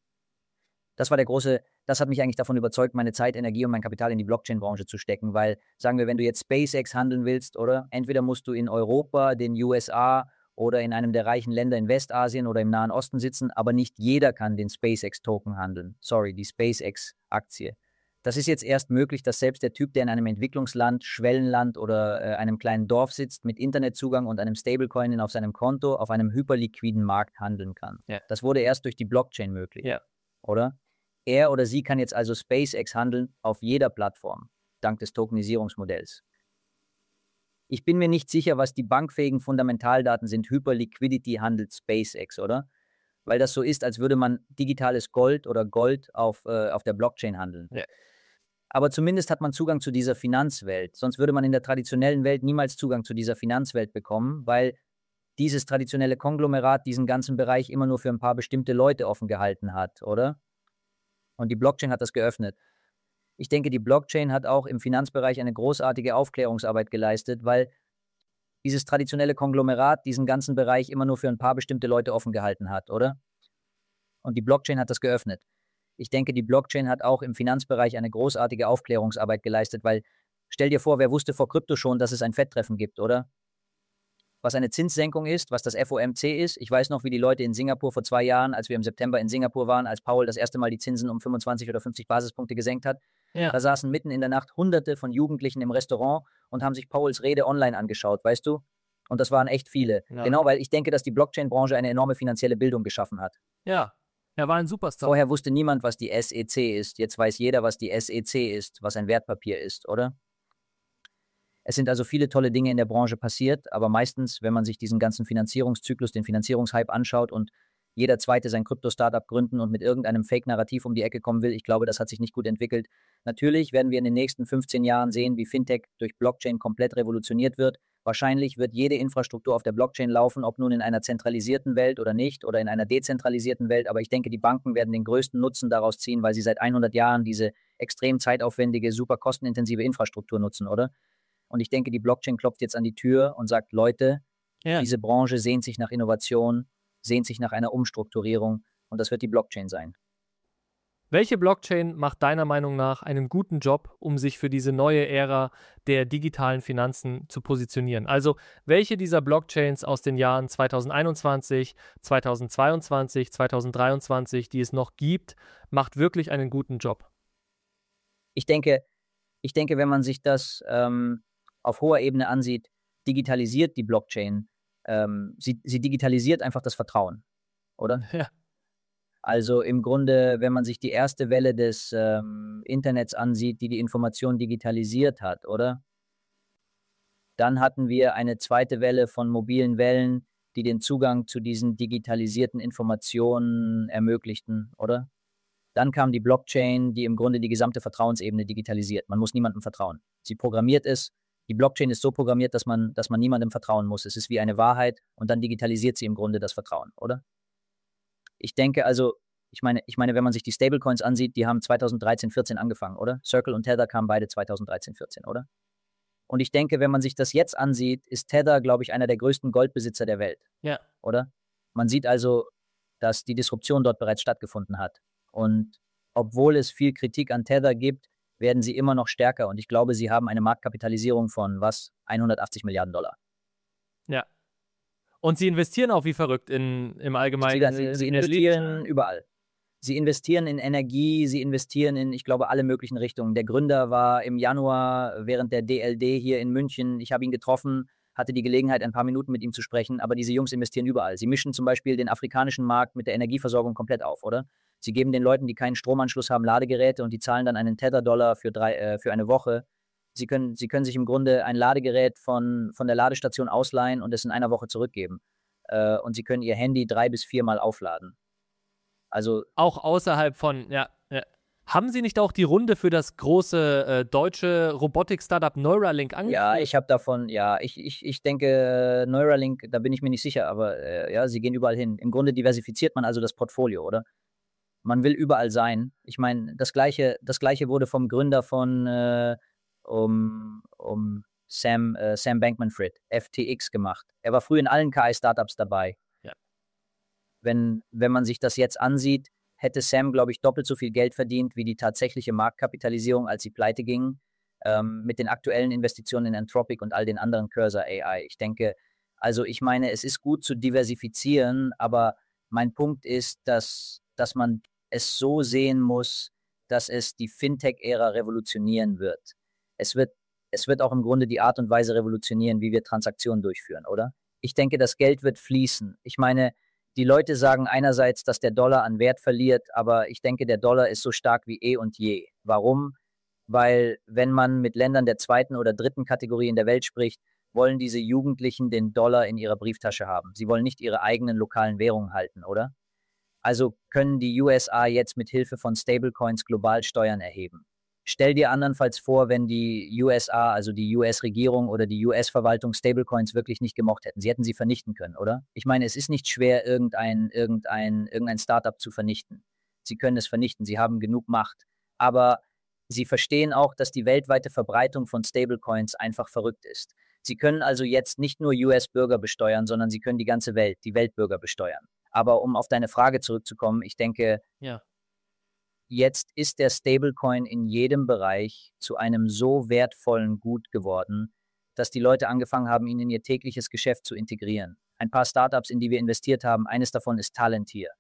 Das hat mich eigentlich davon überzeugt, meine Zeit, Energie und mein Kapital in die Blockchain-Branche zu stecken, weil, sagen wir, wenn du jetzt SpaceX handeln willst, oder? Entweder musst du in Europa, den USA oder in einem der reichen Länder in Westasien oder im Nahen Osten sitzen, aber nicht jeder kann den SpaceX-Token handeln. Sorry, die SpaceX-Aktie. Das ist jetzt erst möglich, dass selbst der Typ, der in einem Entwicklungsland, Schwellenland oder einem kleinen Dorf sitzt, mit Internetzugang und einem Stablecoin auf seinem Konto auf einem hyperliquiden Markt handeln kann. Ja. Das wurde erst durch die Blockchain möglich, oder? Er oder sie kann jetzt also SpaceX handeln auf jeder Plattform, dank des Tokenisierungsmodells. Ich bin mir nicht sicher, was die bankfähigen Fundamentaldaten sind. Hyperliquidity handelt SpaceX, oder? Weil das so ist, als würde man digitales Gold oder Gold auf der Blockchain handeln. Ja. Aber zumindest hat man Zugang zu dieser Finanzwelt. Sonst würde man in der traditionellen Welt niemals Zugang zu dieser Finanzwelt bekommen, weil dieses traditionelle Konglomerat diesen ganzen Bereich immer nur für ein paar bestimmte Leute offen gehalten hat, oder? Und die Blockchain hat das geöffnet. Ich denke, die Blockchain hat auch im Finanzbereich eine großartige Aufklärungsarbeit geleistet, weil dieses traditionelle Konglomerat diesen ganzen Bereich immer nur für ein paar bestimmte Leute offen gehalten hat, oder? Und die Blockchain hat das geöffnet. Ich denke, die Blockchain hat auch im Finanzbereich eine großartige Aufklärungsarbeit geleistet, weil, stell dir vor, wer wusste vor Krypto schon, dass es ein Fed-Treffen gibt, oder? Was eine Zinssenkung ist, was das FOMC ist. Ich weiß noch, wie die Leute in Singapur vor 2 Jahren, als wir im September in Singapur waren, als Powell das erste Mal die Zinsen um 25 oder 50 Basispunkte gesenkt hat, Ja. Da saßen mitten in der Nacht Hunderte von Jugendlichen im Restaurant und haben sich Powells Rede online angeschaut, weißt du? Und das waren echt viele. Ja. Genau, weil ich denke, dass die Blockchain-Branche eine enorme finanzielle Bildung geschaffen hat. Ja, er war ein Superstar. Vorher wusste niemand, was die SEC ist. Jetzt weiß jeder, was die SEC ist, was ein Wertpapier ist, oder? Es sind also viele tolle Dinge in der Branche passiert, aber meistens, wenn man sich diesen ganzen Finanzierungszyklus, den Finanzierungshype anschaut und jeder Zweite sein Krypto-Startup gründen und mit irgendeinem Fake-Narrativ um die Ecke kommen will, ich glaube, das hat sich nicht gut entwickelt. Natürlich werden wir in den nächsten 15 Jahren sehen, wie Fintech durch Blockchain komplett revolutioniert wird. Wahrscheinlich wird jede Infrastruktur auf der Blockchain laufen, ob nun in einer zentralisierten Welt oder nicht oder in einer dezentralisierten Welt. Aber ich denke, die Banken werden den größten Nutzen daraus ziehen, weil sie seit 100 Jahren diese extrem zeitaufwendige, super kostenintensive Infrastruktur nutzen, oder? Und ich denke, die Blockchain klopft jetzt an die Tür und sagt, Leute, diese Branche sehnt sich nach Innovation, sehnt sich nach einer Umstrukturierung und das wird die Blockchain sein. Welche Blockchain macht deiner Meinung nach einen guten Job, um sich für diese neue Ära der digitalen Finanzen zu positionieren? Also, welche dieser Blockchains aus den Jahren 2021, 2022, 2023, die es noch gibt, macht wirklich einen guten Job? Ich denke, wenn man sich das auf hoher Ebene ansieht, digitalisiert die Blockchain, sie digitalisiert einfach das Vertrauen, oder? Ja. Also im Grunde, wenn man sich die erste Welle des Internets ansieht, die Information digitalisiert hat, oder? Dann hatten wir eine zweite Welle von mobilen Wellen, die den Zugang zu diesen digitalisierten Informationen ermöglichten, oder? Dann kam die Blockchain, die im Grunde die gesamte Vertrauensebene digitalisiert. Man muss niemandem vertrauen. Sie programmiert es. Die Blockchain ist so programmiert, dass man niemandem vertrauen muss. Es ist wie eine Wahrheit und dann digitalisiert sie im Grunde das Vertrauen, oder? Ich denke also, ich meine, wenn man sich die Stablecoins ansieht, die haben 2013, 14 angefangen, oder? Circle und Tether kamen beide 2013, 14, oder? Und ich denke, wenn man sich das jetzt ansieht, ist Tether, glaube ich, einer der größten Goldbesitzer der Welt. Ja. Oder? Man sieht also, dass die Disruption dort bereits stattgefunden hat. Und obwohl es viel Kritik an Tether gibt, werden sie immer noch stärker. Und ich glaube, sie haben eine Marktkapitalisierung von, 180 Milliarden Dollar. Ja. Und sie investieren auch wie verrückt im Allgemeinen. Sie investieren überall. Sie investieren in Energie, sie investieren in, ich glaube, alle möglichen Richtungen. Der Gründer war im Januar während der DLD hier in München. Ich habe ihn getroffen, hatte die Gelegenheit, ein paar Minuten mit ihm zu sprechen, aber diese Jungs investieren überall. Sie mischen zum Beispiel den afrikanischen Markt mit der Energieversorgung komplett auf, oder? Sie geben den Leuten, die keinen Stromanschluss haben, Ladegeräte und die zahlen dann einen Tether-Dollar für eine Woche. Sie können sich im Grunde ein Ladegerät von der Ladestation ausleihen und es in einer Woche zurückgeben. Und sie können ihr Handy 3 bis 4 Mal aufladen. Also auch außerhalb von, ja. Haben Sie nicht auch die Runde für das große deutsche Robotik-Startup Neuralink angeführt? Ja, ich habe davon, ich denke, Neuralink, da bin ich mir nicht sicher, aber ja, sie gehen überall hin. Im Grunde diversifiziert man also das Portfolio, oder? Man will überall sein. Ich meine, das Gleiche wurde vom Gründer von Sam Bankman-Fried, FTX, gemacht. Er war früh in allen KI-Startups dabei. Ja. Wenn man sich das jetzt ansieht, hätte Sam, glaube ich, doppelt so viel Geld verdient wie die tatsächliche Marktkapitalisierung, als sie pleite gingen, mit den aktuellen Investitionen in Anthropic und all den anderen Cursor AI. Ich denke, also ich meine, es ist gut zu diversifizieren, aber mein Punkt ist, dass man es so sehen muss, dass es die Fintech-Ära revolutionieren wird. Es wird auch im Grunde die Art und Weise revolutionieren, wie wir Transaktionen durchführen, oder? Ich denke, das Geld wird fließen. Ich meine, die Leute sagen einerseits, dass der Dollar an Wert verliert, aber ich denke, der Dollar ist so stark wie eh und je. Warum? Weil wenn man mit Ländern der zweiten oder dritten Kategorie in der Welt spricht, wollen diese Jugendlichen den Dollar in ihrer Brieftasche haben. Sie wollen nicht ihre eigenen lokalen Währungen halten, oder? Also können die USA jetzt mit Hilfe von Stablecoins global Steuern erheben. Stell dir andernfalls vor, wenn die USA, also die US-Regierung oder die US-Verwaltung Stablecoins wirklich nicht gemocht hätten. Sie hätten sie vernichten können, oder? Ich meine, es ist nicht schwer, irgendein Startup zu vernichten. Sie können es vernichten, sie haben genug Macht. Aber sie verstehen auch, dass die weltweite Verbreitung von Stablecoins einfach verrückt ist. Sie können also jetzt nicht nur US-Bürger besteuern, sondern sie können die ganze Welt, die Weltbürger besteuern. Aber um auf deine Frage zurückzukommen, ich denke, jetzt ist der Stablecoin in jedem Bereich zu einem so wertvollen Gut geworden, dass die Leute angefangen haben, ihn in ihr tägliches Geschäft zu integrieren. Ein paar Startups, in die wir investiert haben, eines davon ist Palantir.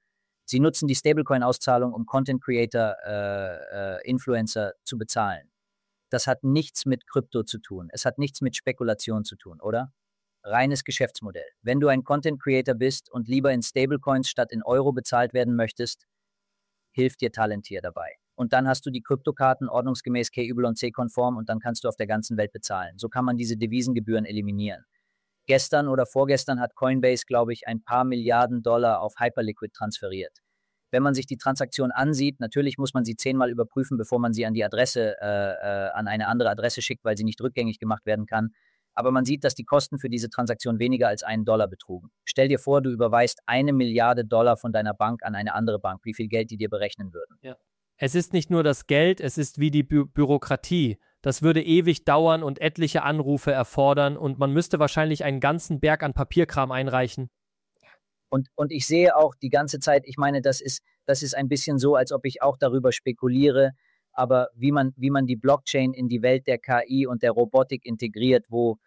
Sie nutzen die Stablecoin-Auszahlung, um Content-Creator, Influencer zu bezahlen. Das hat nichts mit Krypto zu tun. Es hat nichts mit Spekulation zu tun, oder? Reines Geschäftsmodell. Wenn du ein Content-Creator bist und lieber in Stablecoins statt in Euro bezahlt werden möchtest, hilft dir Palantir dabei. Und dann hast du die Kryptokarten ordnungsgemäß KYC-konform und dann kannst du auf der ganzen Welt bezahlen. So kann man diese Devisengebühren eliminieren. Gestern oder vorgestern hat Coinbase, glaube ich, ein paar Milliarden Dollar auf Hyperliquid transferiert. Wenn man sich die Transaktion ansieht, natürlich muss man sie 10-mal überprüfen, bevor man sie an die Adresse, an eine andere Adresse schickt, weil sie nicht rückgängig gemacht werden kann. Aber man sieht, dass die Kosten für diese Transaktion weniger als $1 betrugen. Stell dir vor, du überweist $1 Milliarde von deiner Bank an eine andere Bank, wie viel Geld die dir berechnen würden. Ja. Es ist nicht nur das Geld, es ist wie die Bürokratie. Das würde ewig dauern und etliche Anrufe erfordern und man müsste wahrscheinlich einen ganzen Berg an Papierkram einreichen. Und ich sehe auch die ganze Zeit, ich meine, das ist ein bisschen so, als ob ich auch darüber spekuliere, aber wie man die Blockchain in die Welt der KI und der Robotik integriert, wo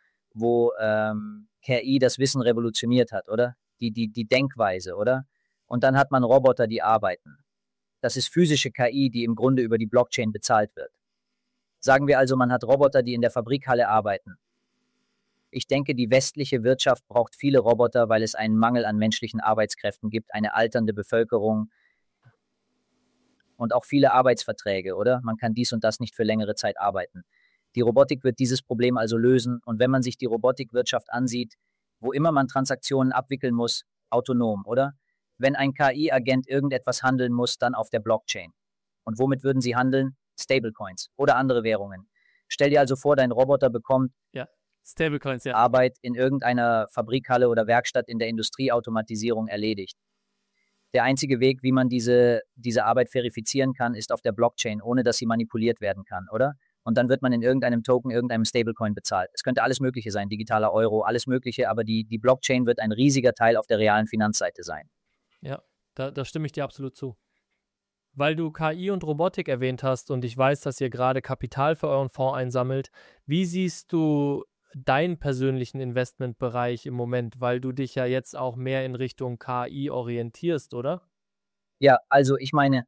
KI das Wissen revolutioniert hat, oder? Die Denkweise, oder? Und dann hat man Roboter, die arbeiten. Das ist physische KI, die im Grunde über die Blockchain bezahlt wird. Sagen wir also, man hat Roboter, die in der Fabrikhalle arbeiten. Ich denke, die westliche Wirtschaft braucht viele Roboter, weil es einen Mangel an menschlichen Arbeitskräften gibt, eine alternde Bevölkerung und auch viele Arbeitsverträge, oder? Man kann dies und das nicht für längere Zeit arbeiten. Die Robotik wird dieses Problem also lösen und wenn man sich die Robotikwirtschaft ansieht, wo immer man Transaktionen abwickeln muss, autonom, oder? Wenn ein KI-Agent irgendetwas handeln muss, dann auf der Blockchain. Und womit würden sie handeln? Stablecoins oder andere Währungen. Stell dir also vor, dein Roboter bekommt Stablecoins, Arbeit in irgendeiner Fabrikhalle oder Werkstatt in der Industrieautomatisierung erledigt. Der einzige Weg, wie man diese Arbeit verifizieren kann, ist auf der Blockchain, ohne dass sie manipuliert werden kann, oder? Und dann wird man in irgendeinem Token, irgendeinem Stablecoin bezahlt. Es könnte alles Mögliche sein, digitaler Euro, alles Mögliche, aber die Blockchain wird ein riesiger Teil auf der realen Finanzseite sein. Ja, da stimme ich dir absolut zu. Weil du KI und Robotik erwähnt hast und ich weiß, dass ihr gerade Kapital für euren Fonds einsammelt, wie siehst du deinen persönlichen Investmentbereich im Moment, weil du dich ja jetzt auch mehr in Richtung KI orientierst, oder? Ja, also ich meine,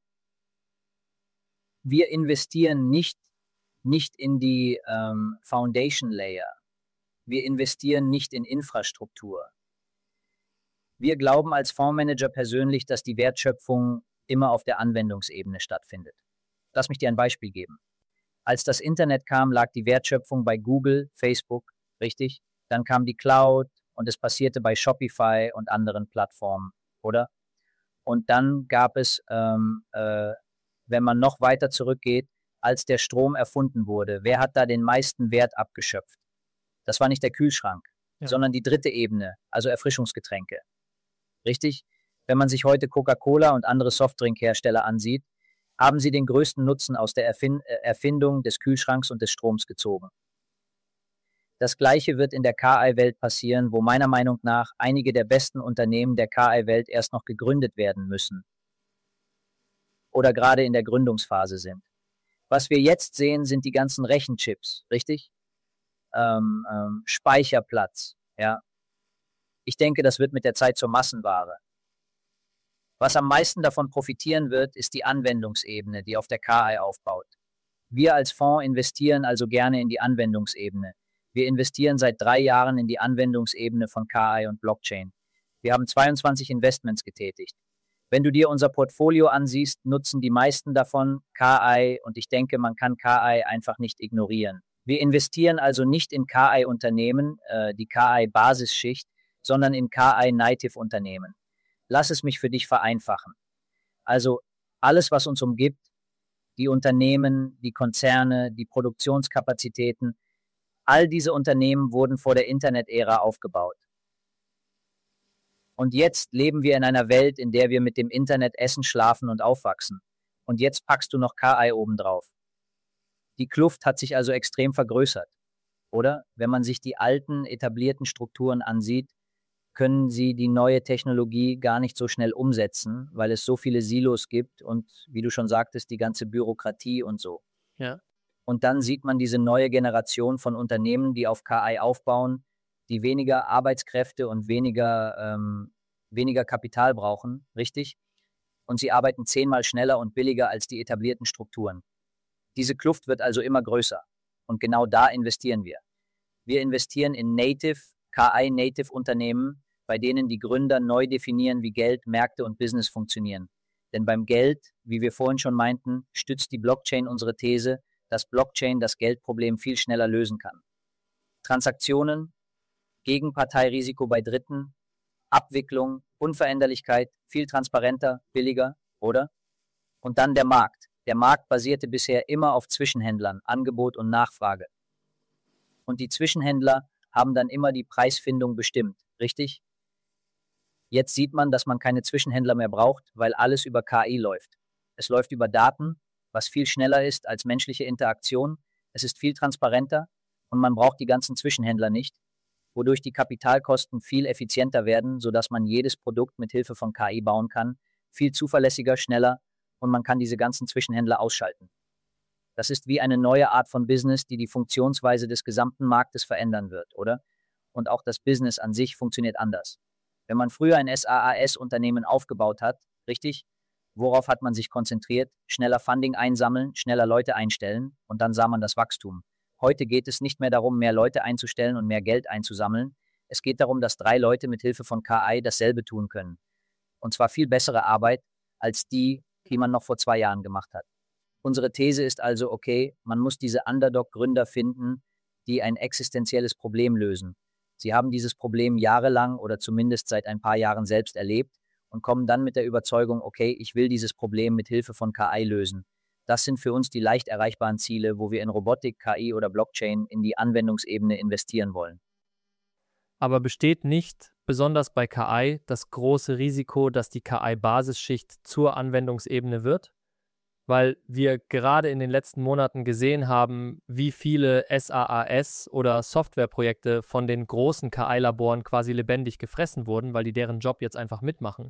wir investieren nicht in die Foundation Layer. Wir investieren nicht in Infrastruktur. Wir glauben als Fondsmanager persönlich, dass die Wertschöpfung immer auf der Anwendungsebene stattfindet. Lass mich dir ein Beispiel geben. Als das Internet kam, lag die Wertschöpfung bei Google, Facebook, richtig? Dann kam die Cloud und es passierte bei Shopify und anderen Plattformen, oder? Und dann gab es, wenn man noch weiter zurückgeht, als der Strom erfunden wurde, wer hat da den meisten Wert abgeschöpft? Das war nicht der Kühlschrank, sondern die dritte Ebene, also Erfrischungsgetränke. Richtig? Wenn man sich heute Coca-Cola und andere Softdrinkhersteller ansieht, haben sie den größten Nutzen aus der Erfindung des Kühlschranks und des Stroms gezogen. Das Gleiche wird in der KI-Welt passieren, wo meiner Meinung nach einige der besten Unternehmen der KI-Welt erst noch gegründet werden müssen oder gerade in der Gründungsphase sind. Was wir jetzt sehen, sind die ganzen Rechenchips, richtig? Speicherplatz, ja. Ich denke, das wird mit der Zeit zur Massenware. Was am meisten davon profitieren wird, ist die Anwendungsebene, die auf der KI aufbaut. Wir als Fonds investieren also gerne in die Anwendungsebene. Wir investieren seit 3 Jahren in die Anwendungsebene von KI und Blockchain. Wir haben 22 Investments getätigt. Wenn du dir unser Portfolio ansiehst, nutzen die meisten davon KI und ich denke, man kann KI einfach nicht ignorieren. Wir investieren also nicht in KI-Unternehmen, die KI-Basisschicht, sondern in KI-Native-Unternehmen. Lass es mich für dich vereinfachen. Also alles, was uns umgibt, die Unternehmen, die Konzerne, die Produktionskapazitäten, all diese Unternehmen wurden vor der Internet-Ära aufgebaut. Und jetzt leben wir in einer Welt, in der wir mit dem Internet essen, schlafen und aufwachsen. Und jetzt packst du noch KI obendrauf. Die Kluft hat sich also extrem vergrößert. Oder? Wenn man sich die alten, etablierten Strukturen ansieht, können sie die neue Technologie gar nicht so schnell umsetzen, weil es so viele Silos gibt und, wie du schon sagtest, die ganze Bürokratie und so. Ja. Und dann sieht man diese neue Generation von Unternehmen, die auf KI aufbauen, die weniger Arbeitskräfte und weniger Kapital brauchen, richtig? und sie arbeiten 10-mal schneller und billiger als die etablierten Strukturen. Diese Kluft wird also immer größer. Und genau da investieren wir. Wir investieren in KI-Native-Unternehmen, bei denen die Gründer neu definieren, wie Geld, Märkte und Business funktionieren. Denn beim Geld, wie wir vorhin schon meinten, stützt die Blockchain unsere These, dass Blockchain das Geldproblem viel schneller lösen kann. Transaktionen, Gegenparteirisiko bei Dritten, Abwicklung, Unveränderlichkeit, viel transparenter, billiger, oder? Und dann der Markt. Der Markt basierte bisher immer auf Zwischenhändlern, Angebot und Nachfrage. Und die Zwischenhändler haben dann immer die Preisfindung bestimmt, richtig? Jetzt sieht man, dass man keine Zwischenhändler mehr braucht, weil alles über KI läuft. Es läuft über Daten, was viel schneller ist als menschliche Interaktion. Es ist viel transparenter und man braucht die ganzen Zwischenhändler nicht, wodurch die Kapitalkosten viel effizienter werden, sodass man jedes Produkt mit Hilfe von KI bauen kann, viel zuverlässiger, schneller und man kann diese ganzen Zwischenhändler ausschalten. Das ist wie eine neue Art von Business, die die Funktionsweise des gesamten Marktes verändern wird, oder? Und auch das Business an sich funktioniert anders. Wenn man früher ein SaaS-Unternehmen aufgebaut hat, richtig? Worauf hat man sich konzentriert? Schneller Funding einsammeln, schneller Leute einstellen und dann sah man das Wachstum. Heute geht es nicht mehr darum, mehr Leute einzustellen und mehr Geld einzusammeln. Es geht darum, dass 3 Leute mit Hilfe von KI dasselbe tun können. Und zwar viel bessere Arbeit als die man noch vor 2 Jahren gemacht hat. Unsere These ist also, okay, man muss diese Underdog-Gründer finden, die ein existenzielles Problem lösen. Sie haben dieses Problem jahrelang oder zumindest seit ein paar Jahren selbst erlebt und kommen dann mit der Überzeugung, okay, ich will dieses Problem mit Hilfe von KI lösen. Das sind für uns die leicht erreichbaren Ziele, wo wir in Robotik, KI oder Blockchain in die Anwendungsebene investieren wollen. Aber besteht nicht, besonders bei KI, das große Risiko, dass die KI-Basisschicht zur Anwendungsebene wird? Weil wir gerade in den letzten Monaten gesehen haben, wie viele SaaS oder Softwareprojekte von den großen KI-Laboren quasi lebendig gefressen wurden, weil die deren Job jetzt einfach mitmachen.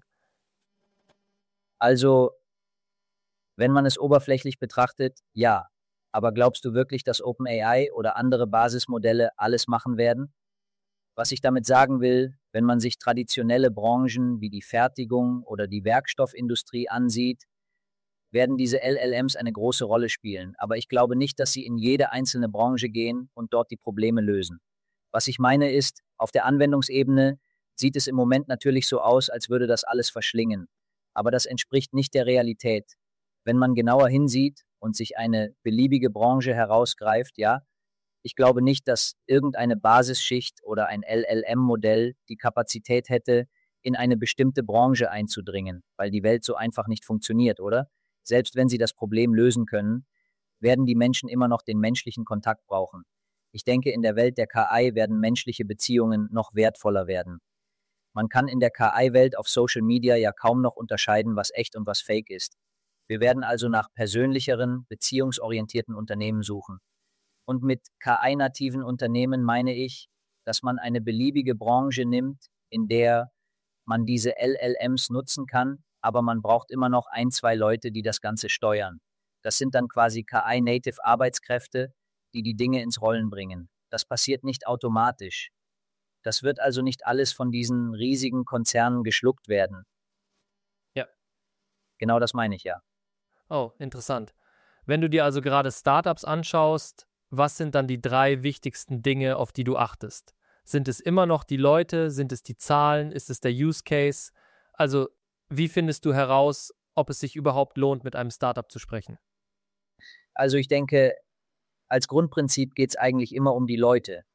Also, wenn man es oberflächlich betrachtet, ja. Aber glaubst du wirklich, dass OpenAI oder andere Basismodelle alles machen werden? Was ich damit sagen will, wenn man sich traditionelle Branchen wie die Fertigung oder die Werkstoffindustrie ansieht, werden diese LLMs eine große Rolle spielen. Aber ich glaube nicht, dass sie in jede einzelne Branche gehen und dort die Probleme lösen. Was ich meine ist, auf der Anwendungsebene sieht es im Moment natürlich so aus, als würde das alles verschlingen. Aber das entspricht nicht der Realität. Wenn man genauer hinsieht und sich eine beliebige Branche herausgreift, ja, ich glaube nicht, dass irgendeine Basisschicht oder ein LLM-Modell die Kapazität hätte, in eine bestimmte Branche einzudringen, weil die Welt so einfach nicht funktioniert, oder? Selbst wenn sie das Problem lösen können, werden die Menschen immer noch den menschlichen Kontakt brauchen. Ich denke, in der Welt der KI werden menschliche Beziehungen noch wertvoller werden. Man kann in der KI-Welt auf Social Media ja kaum noch unterscheiden, was echt und was fake ist. Wir werden also nach persönlicheren, beziehungsorientierten Unternehmen suchen. Und mit KI-nativen Unternehmen meine ich, dass man eine beliebige Branche nimmt, in der man diese LLMs nutzen kann, aber man braucht immer noch 1, 2 Leute, die das Ganze steuern. Das sind dann quasi KI-Native-Arbeitskräfte, die die Dinge ins Rollen bringen. Das passiert nicht automatisch. Das wird also nicht alles von diesen riesigen Konzernen geschluckt werden. Ja. Genau das meine ich, ja. Oh, interessant. Wenn du dir also gerade Startups anschaust, was sind dann die 3 wichtigsten Dinge, auf die du achtest? Sind es immer noch die Leute? Sind es die Zahlen? Ist es der Use Case? Also, wie findest du heraus, ob es sich überhaupt lohnt, mit einem Startup zu sprechen? Also ich denke, als Grundprinzip geht es eigentlich immer um die Leute,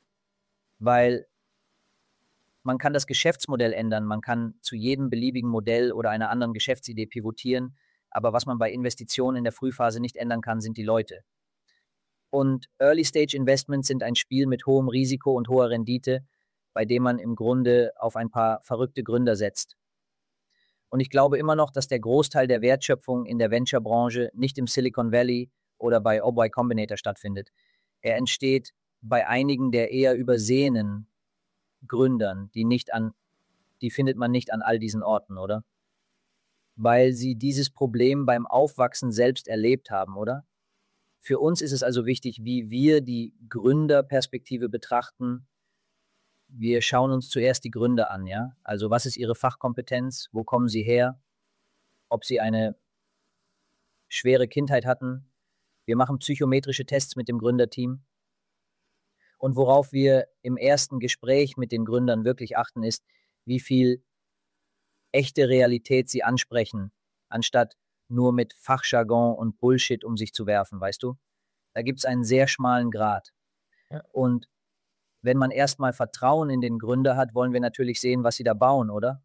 weil man kann das Geschäftsmodell ändern, man kann zu jedem beliebigen Modell oder einer anderen Geschäftsidee pivotieren, aber was man bei Investitionen in der Frühphase nicht ändern kann, sind die Leute. Und Early-Stage-Investments sind ein Spiel mit hohem Risiko und hoher Rendite, bei dem man im Grunde auf ein paar verrückte Gründer setzt. Und ich glaube immer noch, dass der Großteil der Wertschöpfung in der Venture-Branche nicht im Silicon Valley oder bei Y Combinator stattfindet. Er entsteht bei einigen der eher übersehenen Gründern, die findet man nicht an all diesen Orten, oder? Weil sie dieses Problem beim Aufwachsen selbst erlebt haben, oder? Für uns ist es also wichtig, wie wir die Gründerperspektive betrachten. Wir schauen uns zuerst die Gründer an, ja? Also was ist ihre Fachkompetenz? Wo kommen sie her? ob sie eine schwere Kindheit hatten. Wir machen psychometrische Tests mit dem Gründerteam. Und worauf wir im ersten Gespräch mit den Gründern wirklich achten, ist, wie viel echte Realität sie ansprechen, anstatt nur mit Fachjargon und Bullshit um sich zu werfen, weißt du? Da gibt es einen sehr schmalen Grat. Ja. Und wenn man erstmal Vertrauen in den Gründer hat, wollen wir natürlich sehen, was sie da bauen, oder?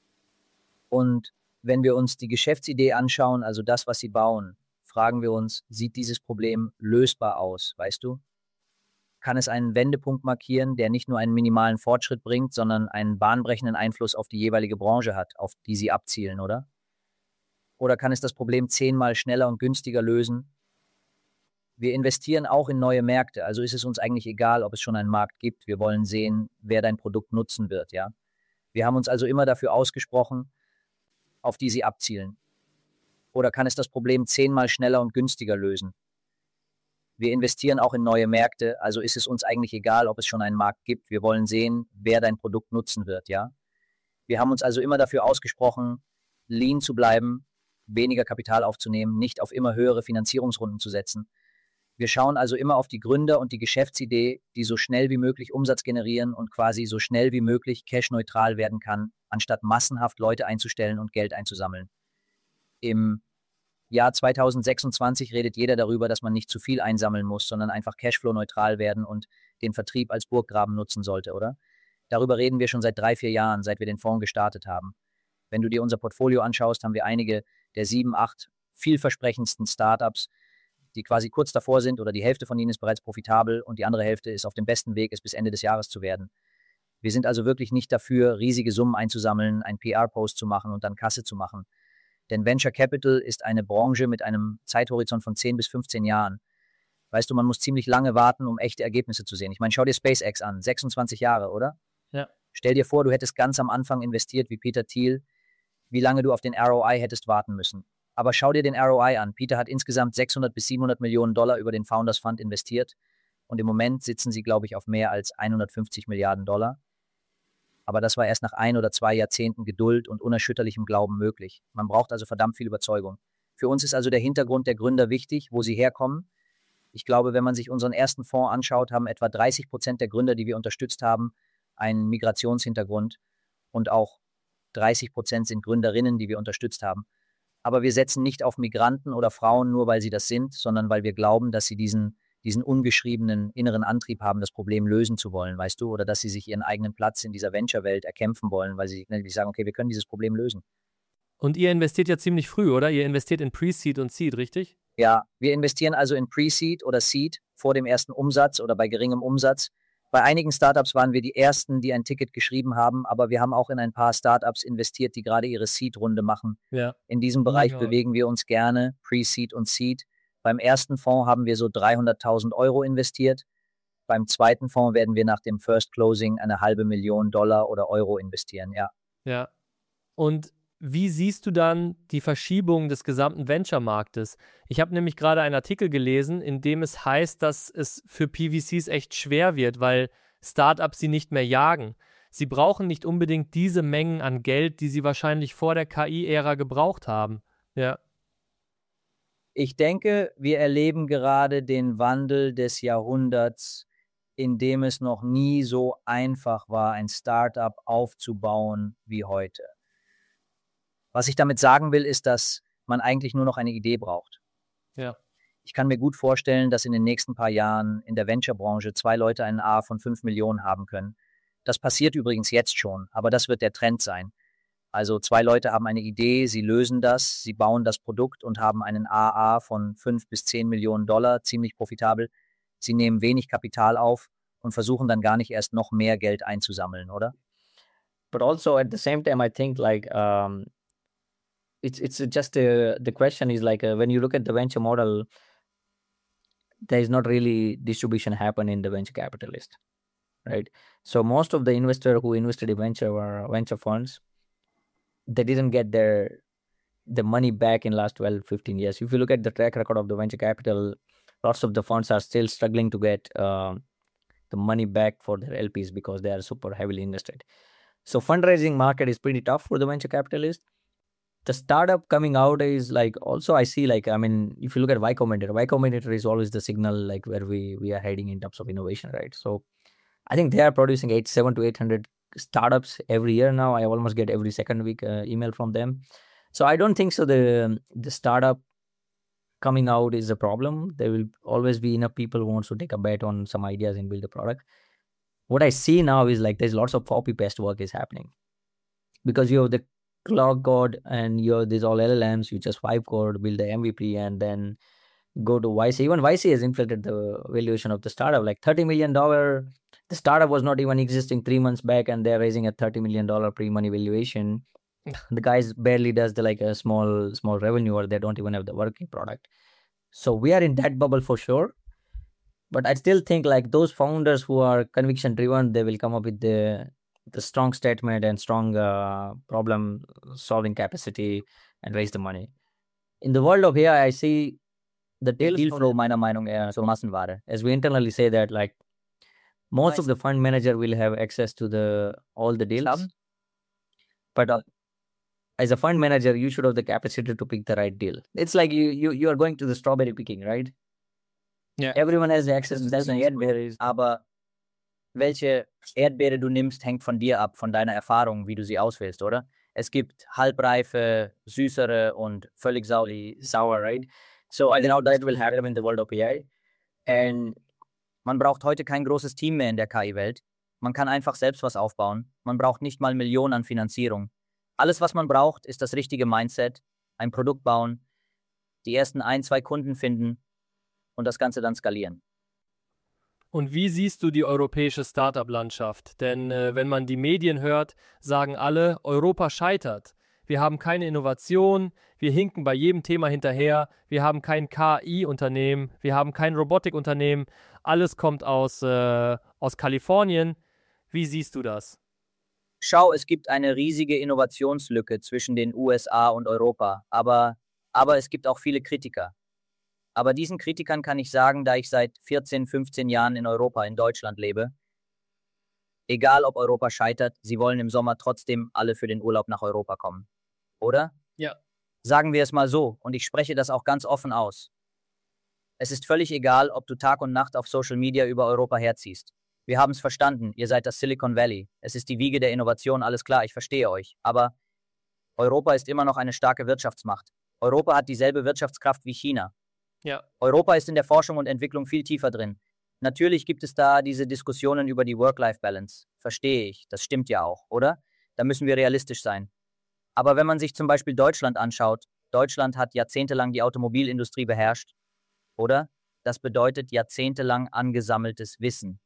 Und wenn wir uns die Geschäftsidee anschauen, also das, was sie bauen, fragen wir uns, sieht dieses Problem lösbar aus, weißt du? Kann es einen Wendepunkt markieren, der nicht nur einen minimalen Fortschritt bringt, sondern einen bahnbrechenden Einfluss auf die jeweilige Branche hat, auf die sie abzielen, oder? Oder kann es das Problem 10-mal schneller und günstiger lösen? Wir investieren auch in neue Märkte, also ist es uns eigentlich egal, ob es schon einen Markt gibt. Wir wollen sehen, wer dein Produkt nutzen wird, ja? Wir haben uns also immer dafür ausgesprochen, auf die sie abzielen. Oder kann es das Problem 10-mal schneller und günstiger lösen? Wir investieren auch in neue Märkte, also ist es uns eigentlich egal, ob es schon einen Markt gibt. Wir wollen sehen, wer dein Produkt nutzen wird, ja? Wir haben uns also immer dafür ausgesprochen, lean zu bleiben, weniger Kapital aufzunehmen, nicht auf immer höhere Finanzierungsrunden zu setzen. Wir schauen also immer auf die Gründer und die Geschäftsidee, die so schnell wie möglich Umsatz generieren und quasi so schnell wie möglich cashneutral werden kann, anstatt massenhaft Leute einzustellen und Geld einzusammeln. Im Jahr 2026 redet jeder darüber, dass man nicht zu viel einsammeln muss, sondern einfach cashflow-neutral werden und den Vertrieb als Burggraben nutzen sollte, oder? Darüber reden wir schon seit 3-4 Jahren, seit wir den Fonds gestartet haben. Wenn du dir unser Portfolio anschaust, haben wir einige der 7, 8 vielversprechendsten Startups, die quasi kurz davor sind oder die Hälfte von ihnen ist bereits profitabel und die andere Hälfte ist auf dem besten Weg, es bis Ende des Jahres zu werden. Wir sind also wirklich nicht dafür, riesige Summen einzusammeln, einen PR-Post zu machen und dann Kasse zu machen. Denn Venture Capital ist eine Branche mit einem Zeithorizont von 10 bis 15 Jahren. Weißt du, man muss ziemlich lange warten, um echte Ergebnisse zu sehen. Ich meine, schau dir SpaceX an, 26 Jahre, oder? Ja. Stell dir vor, du hättest ganz am Anfang investiert wie Peter Thiel, wie lange du auf den ROI hättest warten müssen. Aber schau dir den ROI an. Peter hat insgesamt 600 bis 700 Millionen Dollar über den Founders Fund investiert und im Moment sitzen sie, glaube ich, auf mehr als 150 Milliarden Dollar. Aber das war erst nach 1 oder 2 Jahrzehnten Geduld und unerschütterlichem Glauben möglich. Man braucht also verdammt viel Überzeugung. Für uns ist also der Hintergrund der Gründer wichtig, wo sie herkommen. Ich glaube, wenn man sich unseren ersten Fonds anschaut, haben etwa 30% der Gründer, die wir unterstützt haben, einen Migrationshintergrund und auch 30% sind Gründerinnen, die wir unterstützt haben. Aber wir setzen nicht auf Migranten oder Frauen nur, weil sie das sind, sondern weil wir glauben, dass sie diesen ungeschriebenen inneren Antrieb haben, das Problem lösen zu wollen, weißt du? Oder dass sie sich ihren eigenen Platz in dieser Venture-Welt erkämpfen wollen, weil sie sagen, okay, wir können dieses Problem lösen. Und ihr investiert ja ziemlich früh, oder? Ihr investiert in Pre-Seed und Seed, richtig? Ja, wir investieren also in Pre-Seed oder Seed vor dem ersten Umsatz oder bei geringem Umsatz. Bei einigen Startups waren wir die Ersten, die ein Ticket geschrieben haben, aber wir haben auch in ein paar Startups investiert, die gerade ihre Seed-Runde machen. Ja. In diesem Bereich bewegen wir uns gerne, Pre-Seed und Seed. Beim ersten Fonds haben wir so 300.000 Euro investiert. Beim zweiten Fonds werden wir nach dem First Closing eine $500.000 oder Euro investieren, ja. Ja. Und wie siehst du dann die Verschiebung des gesamten Venture-Marktes? Ich habe nämlich gerade einen Artikel gelesen, in dem es heißt, dass es für PVCs echt schwer wird, weil Startups sie nicht mehr jagen. Sie brauchen nicht unbedingt diese Mengen an Geld, die sie wahrscheinlich vor der KI-Ära gebraucht haben. Ja. Ich denke, wir erleben gerade den Wandel des Jahrhunderts, in dem es noch nie so einfach war, ein Startup aufzubauen wie heute. Was ich damit sagen will, ist, dass man eigentlich nur noch eine Idee braucht. Ja. Ich kann mir gut vorstellen, dass in den nächsten paar Jahren in der Venture-Branche 2 Leute einen A von 5 Millionen haben können. Das passiert übrigens jetzt schon, aber das wird der Trend sein. Also 2 Leute haben eine Idee, sie lösen das, sie bauen das Produkt und haben einen AA von 5 bis 10 Millionen Dollar, ziemlich profitabel. Sie nehmen wenig Kapital auf und versuchen dann gar nicht erst noch mehr Geld einzusammeln, oder? But also at the same time, I think like it's just the question is like when you look at the venture model, there is not really distribution happen in the venture capitalist, right? So most of the investor who invested in venture were venture funds. They didn't get the money back in last 12-15 years. If you look at the track record of the venture capital, lots of the funds are still struggling to get the money back for their LPs because they are super heavily invested. So fundraising market is pretty tough for the venture capitalist. the startup coming out is like, also I see like, I mean, if you look at Y Combinator is always the signal like where we are heading in terms of innovation, right? So I think they are producing 700 to 800 startups every year now. I almost get every second week email from them. So I don't think so the startup coming out is a problem. There will always be enough people who wants to take a bet on some ideas and build a product. What I see now is like there's lots of copy paste work is happening because you have the cloud code and there's all LLMs. You just wipe code, build the MVP, and then go to YC. Even YC has inflated the valuation of the startup, like $30 million. The startup was not even existing 3 months back, and they're raising a $30 million pre-money valuation. The guys barely does the like a small revenue, or they don't even have the working product. So we are in that bubble for sure. But I still think like those founders who are conviction driven, they will come up with the strong statement and strong problem solving capacity and raise the money. In the world of AI, I see the deal flow meiner Meinung eher so Massenware. As we internally say that like most of the fund manager will have access to all the deals. But as a fund manager, you should have the capacity to pick the right deal. It's like you are going to the strawberry picking, right? Ja. Everyone has access to the Erdbeere. Aber welche Erdbeere du nimmst, hängt von dir ab, von deiner Erfahrung, wie du sie auswählst, oder? Es gibt halbreife, süßere und völlig sour, right? So I know that will happen in the world of AI. And man braucht heute kein großes Team mehr in der KI-Welt. Man kann einfach selbst was aufbauen. Man braucht nicht mal Millionen an Finanzierung. Alles, was man braucht, ist das richtige Mindset, ein Produkt bauen, die ersten 1-2 Kunden finden und das Ganze dann skalieren. Und wie siehst du die europäische Startup-Landschaft? Denn wenn man die Medien hört, sagen alle, Europa scheitert. Wir haben keine Innovation, wir hinken bei jedem Thema hinterher, wir haben kein KI-Unternehmen, wir haben kein Robotikunternehmen, alles kommt aus Kalifornien. Wie siehst du das? Schau, es gibt eine riesige Innovationslücke zwischen den USA und Europa, aber es gibt auch viele Kritiker. Aber diesen Kritikern kann ich sagen, da ich seit 14, 15 Jahren in Europa, in Deutschland lebe, egal ob Europa scheitert, sie wollen im Sommer trotzdem alle für den Urlaub nach Europa kommen. Oder? Ja. Sagen wir es mal so, und ich spreche das auch ganz offen aus. Es ist völlig egal, ob du Tag und Nacht auf Social Media über Europa herziehst. Wir haben es verstanden, ihr seid das Silicon Valley. Es ist die Wiege der Innovation, alles klar, ich verstehe euch. Aber Europa ist immer noch eine starke Wirtschaftsmacht. Europa hat dieselbe Wirtschaftskraft wie China. Ja. Europa ist in der Forschung und Entwicklung viel tiefer drin. Natürlich gibt es da diese Diskussionen über die Work-Life-Balance. Verstehe ich, das stimmt ja auch, oder? Da müssen wir realistisch sein. Aber wenn man sich zum Beispiel Deutschland anschaut, Deutschland hat jahrzehntelang die Automobilindustrie beherrscht, oder? Das bedeutet jahrzehntelang angesammeltes Wissen.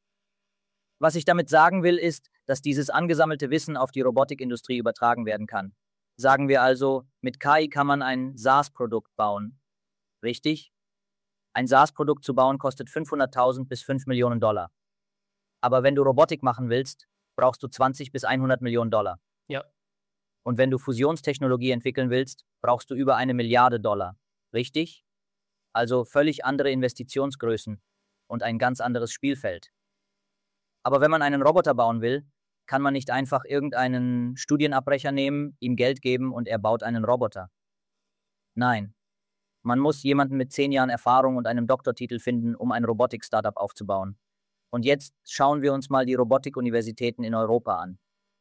Was ich damit sagen will, ist, dass dieses angesammelte Wissen auf die Robotikindustrie übertragen werden kann. Sagen wir also, mit KI kann man ein SaaS-Produkt bauen. Richtig? Ein SaaS-Produkt zu bauen kostet $500.000 bis $5 Millionen. Aber wenn du Robotik machen willst, brauchst du 20 bis 100 Millionen $. Ja. Und wenn du Fusionstechnologie entwickeln willst, brauchst du über $1 Milliarde. Richtig? Also völlig andere Investitionsgrößen und ein ganz anderes Spielfeld. Aber wenn man einen Roboter bauen will, kann man nicht einfach irgendeinen Studienabbrecher nehmen, ihm Geld geben und er baut einen Roboter. Nein. Man muss jemanden mit 10 Jahren Erfahrung und einem Doktortitel finden, um ein Robotik-Startup aufzubauen. Und jetzt schauen wir uns mal die Robotik-Universitäten in Europa an.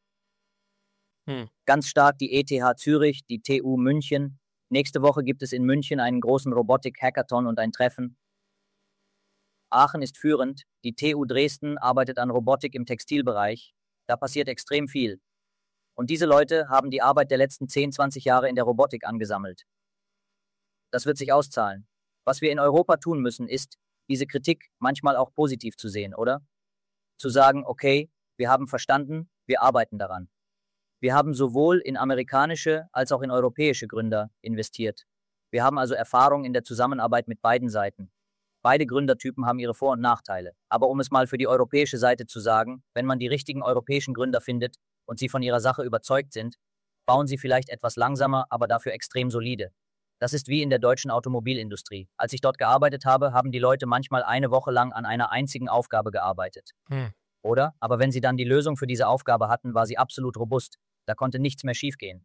Ganz stark die ETH Zürich, die TU München. Nächste Woche gibt es in München einen großen Robotik-Hackathon und ein Treffen. Aachen ist führend. Die TU Dresden arbeitet an Robotik im Textilbereich. Da passiert extrem viel. Und diese Leute haben die Arbeit der letzten 10, 20 Jahre in der Robotik angesammelt. Das wird sich auszahlen. Was wir in Europa tun müssen, ist, diese Kritik manchmal auch positiv zu sehen, oder? Zu sagen, okay, wir haben verstanden, wir arbeiten daran. Wir haben sowohl in amerikanische als auch in europäische Gründer investiert. Wir haben also Erfahrung in der Zusammenarbeit mit beiden Seiten. Beide Gründertypen haben ihre Vor- und Nachteile. Aber um es mal für die europäische Seite zu sagen, wenn man die richtigen europäischen Gründer findet und sie von ihrer Sache überzeugt sind, bauen sie vielleicht etwas langsamer, aber dafür extrem solide. Das ist wie in der deutschen Automobilindustrie. Als ich dort gearbeitet habe, haben die Leute manchmal eine Woche lang an einer einzigen Aufgabe gearbeitet. Oder? Aber wenn sie dann die Lösung für diese Aufgabe hatten, war sie absolut robust. Da konnte nichts mehr schiefgehen.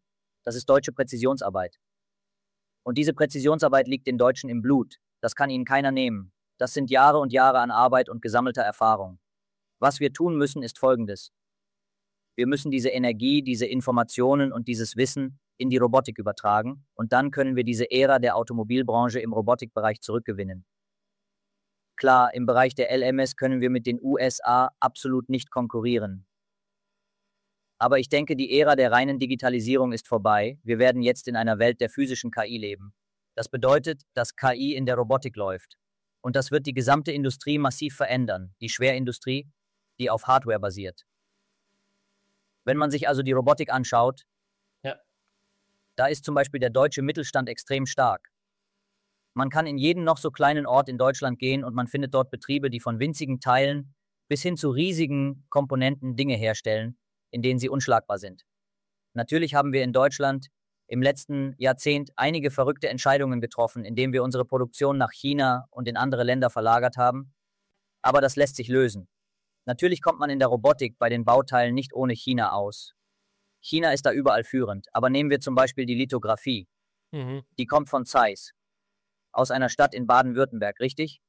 Das ist deutsche Präzisionsarbeit. Und diese Präzisionsarbeit liegt den Deutschen im Blut. Das kann ihnen keiner nehmen. Das sind Jahre und Jahre an Arbeit und gesammelter Erfahrung. Was wir tun müssen, ist Folgendes. Wir müssen diese Energie, diese Informationen und dieses Wissen in die Robotik übertragen und dann können wir diese Ära der Automobilbranche im Robotikbereich zurückgewinnen. Klar, im Bereich der LMS können wir mit den USA absolut nicht konkurrieren. Aber ich denke, die Ära der reinen Digitalisierung ist vorbei. Wir werden jetzt in einer Welt der physischen KI leben. Das bedeutet, dass KI in der Robotik läuft. Und das wird die gesamte Industrie massiv verändern, die Schwerindustrie, die auf Hardware basiert. Wenn man sich also die Robotik anschaut, da ist zum Beispiel der deutsche Mittelstand extrem stark. Man kann in jeden noch so kleinen Ort in Deutschland gehen und man findet dort Betriebe, die von winzigen Teilen bis hin zu riesigen Komponenten Dinge herstellen, in denen sie unschlagbar sind. Natürlich haben wir in Deutschland im letzten Jahrzehnt einige verrückte Entscheidungen getroffen, indem wir unsere Produktion nach China und in andere Länder verlagert haben, aber das lässt sich lösen. Natürlich kommt man in der Robotik bei den Bauteilen nicht ohne China aus. China ist da überall führend, aber nehmen wir zum Beispiel die Lithografie. Die kommt von Zeiss, aus einer Stadt in Baden-Württemberg, richtig?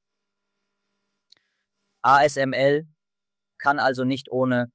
ASML kann also nicht ohne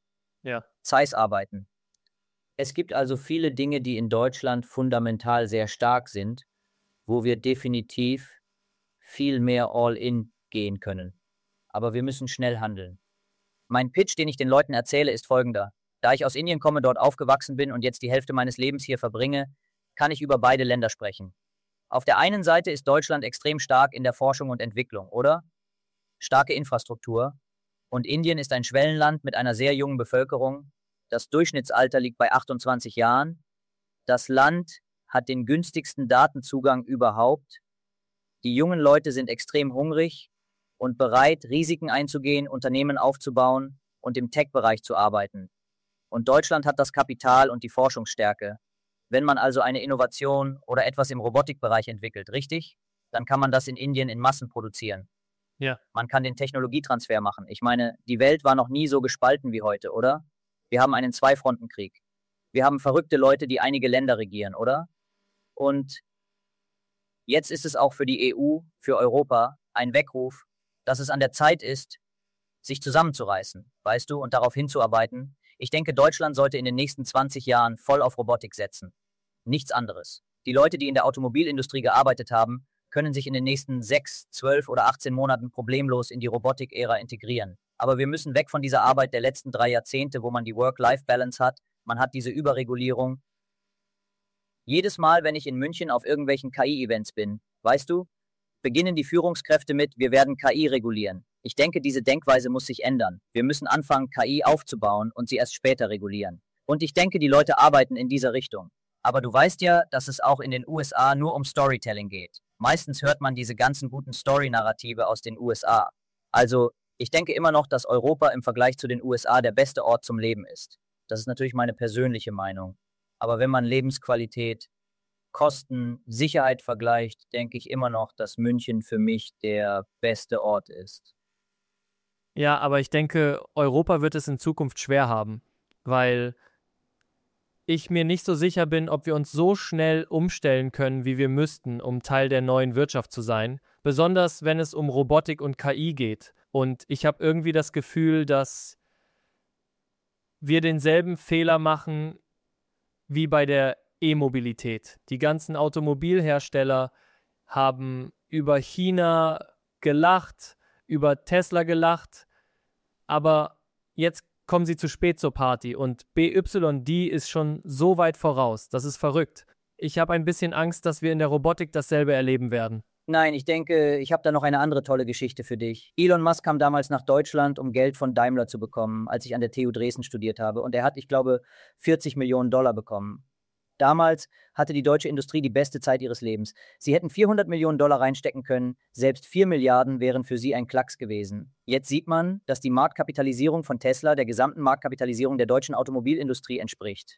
Zeiss arbeiten. Es gibt also viele Dinge, die in Deutschland fundamental sehr stark sind, wo wir definitiv viel mehr All-in gehen können. Aber wir müssen schnell handeln. Mein Pitch, den ich den Leuten erzähle, ist folgender. Da ich aus Indien komme, dort aufgewachsen bin und jetzt die Hälfte meines Lebens hier verbringe, kann ich über beide Länder sprechen. Auf der einen Seite ist Deutschland extrem stark in der Forschung und Entwicklung, oder? Starke Infrastruktur. Und Indien ist ein Schwellenland mit einer sehr jungen Bevölkerung. Das Durchschnittsalter liegt bei 28 Jahren. Das Land hat den günstigsten Datenzugang überhaupt. Die jungen Leute sind extrem hungrig und bereit, Risiken einzugehen, Unternehmen aufzubauen und im Tech-Bereich zu arbeiten. Und Deutschland hat das Kapital und die Forschungsstärke. Wenn man also eine Innovation oder etwas im Robotikbereich entwickelt, richtig? Dann kann man das in Indien in Massen produzieren. Ja. Man kann den Technologietransfer machen. Ich meine, die Welt war noch nie so gespalten wie heute, oder? Wir haben einen Zwei-Fronten-Krieg. Wir haben verrückte Leute, die einige Länder regieren, oder? Und jetzt ist es auch für die EU, für Europa, ein Weckruf, dass es an der Zeit ist, sich zusammenzureißen, weißt du, und darauf hinzuarbeiten. Ich denke, Deutschland sollte in den nächsten 20 Jahren voll auf Robotik setzen. Nichts anderes. Die Leute, die in der Automobilindustrie gearbeitet haben, können sich in den nächsten 6, 12 oder 18 Monaten problemlos in die Robotik-Ära integrieren. Aber wir müssen weg von dieser Arbeit der letzten 3 Jahrzehnte, wo man die Work-Life-Balance hat. Man hat diese Überregulierung. Jedes Mal, wenn ich in München auf irgendwelchen KI-Events bin, weißt du, beginnen die Führungskräfte mit, wir werden KI regulieren. Ich denke, diese Denkweise muss sich ändern. Wir müssen anfangen, KI aufzubauen und sie erst später regulieren. Und ich denke, die Leute arbeiten in dieser Richtung. Aber du weißt ja, dass es auch in den USA nur um Storytelling geht. Meistens hört man diese ganzen guten Story-Narrative aus den USA. Also, ich denke immer noch, dass Europa im Vergleich zu den USA der beste Ort zum Leben ist. Das ist natürlich meine persönliche Meinung. Aber wenn man Lebensqualität, Kosten, Sicherheit vergleicht, denke ich immer noch, dass München für mich der beste Ort ist. Ja, aber ich denke, Europa wird es in Zukunft schwer haben, weil ich mir nicht so sicher bin, ob wir uns so schnell umstellen können, wie wir müssten, um Teil der neuen Wirtschaft zu sein. Besonders, wenn es um Robotik und KI geht. Und ich habe irgendwie das Gefühl, dass wir denselben Fehler machen wie bei der E-Mobilität. Die ganzen Automobilhersteller haben über China gelacht, über Tesla gelacht, aber jetzt kommen sie zu spät zur Party und BYD ist schon so weit voraus. Das ist verrückt. Ich habe ein bisschen Angst, dass wir in der Robotik dasselbe erleben werden. Nein, ich denke, ich habe da noch eine andere tolle Geschichte für dich. Elon Musk kam damals nach Deutschland, um Geld von Daimler zu bekommen, als ich an der TU Dresden studiert habe. Und er hat, ich glaube, 40 Millionen Dollar bekommen. Damals hatte die deutsche Industrie die beste Zeit ihres Lebens. Sie hätten 400 Millionen Dollar reinstecken können, selbst 4 Milliarden wären für sie ein Klacks gewesen. Jetzt sieht man, dass die Marktkapitalisierung von Tesla der gesamten Marktkapitalisierung der deutschen Automobilindustrie entspricht.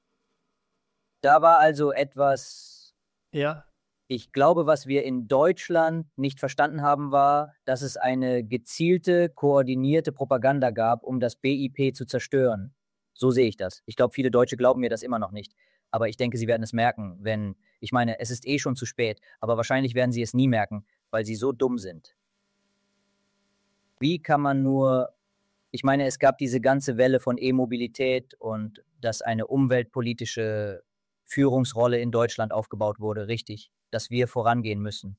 Da war also etwas... Ja. Ich glaube, was wir in Deutschland nicht verstanden haben, war, dass es eine gezielte, koordinierte Propaganda gab, um das BIP zu zerstören. So sehe ich das. Ich glaube, viele Deutsche glauben mir das immer noch nicht. Aber ich denke, sie werden es merken, ich meine, es ist eh schon zu spät, aber wahrscheinlich werden sie es nie merken, weil sie so dumm sind. Wie kann man nur, ich meine, es gab diese ganze Welle von E-Mobilität und dass eine umweltpolitische Führungsrolle in Deutschland aufgebaut wurde, richtig, dass wir vorangehen müssen.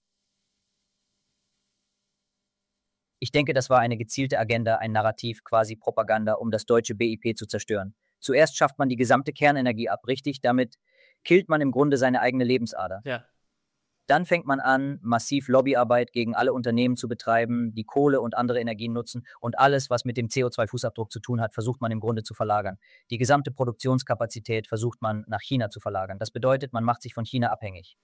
Ich denke, das war eine gezielte Agenda, ein Narrativ, quasi Propaganda, um das deutsche BIP zu zerstören. Zuerst schafft man die gesamte Kernenergie ab, richtig? Damit killt man im Grunde seine eigene Lebensader. Ja. Dann fängt man an, massiv Lobbyarbeit gegen alle Unternehmen zu betreiben, die Kohle und andere Energien nutzen und alles, was mit dem CO2-Fußabdruck zu tun hat, versucht man im Grunde zu verlagern. Die gesamte Produktionskapazität versucht man nach China zu verlagern. Das bedeutet, man macht sich von China abhängig.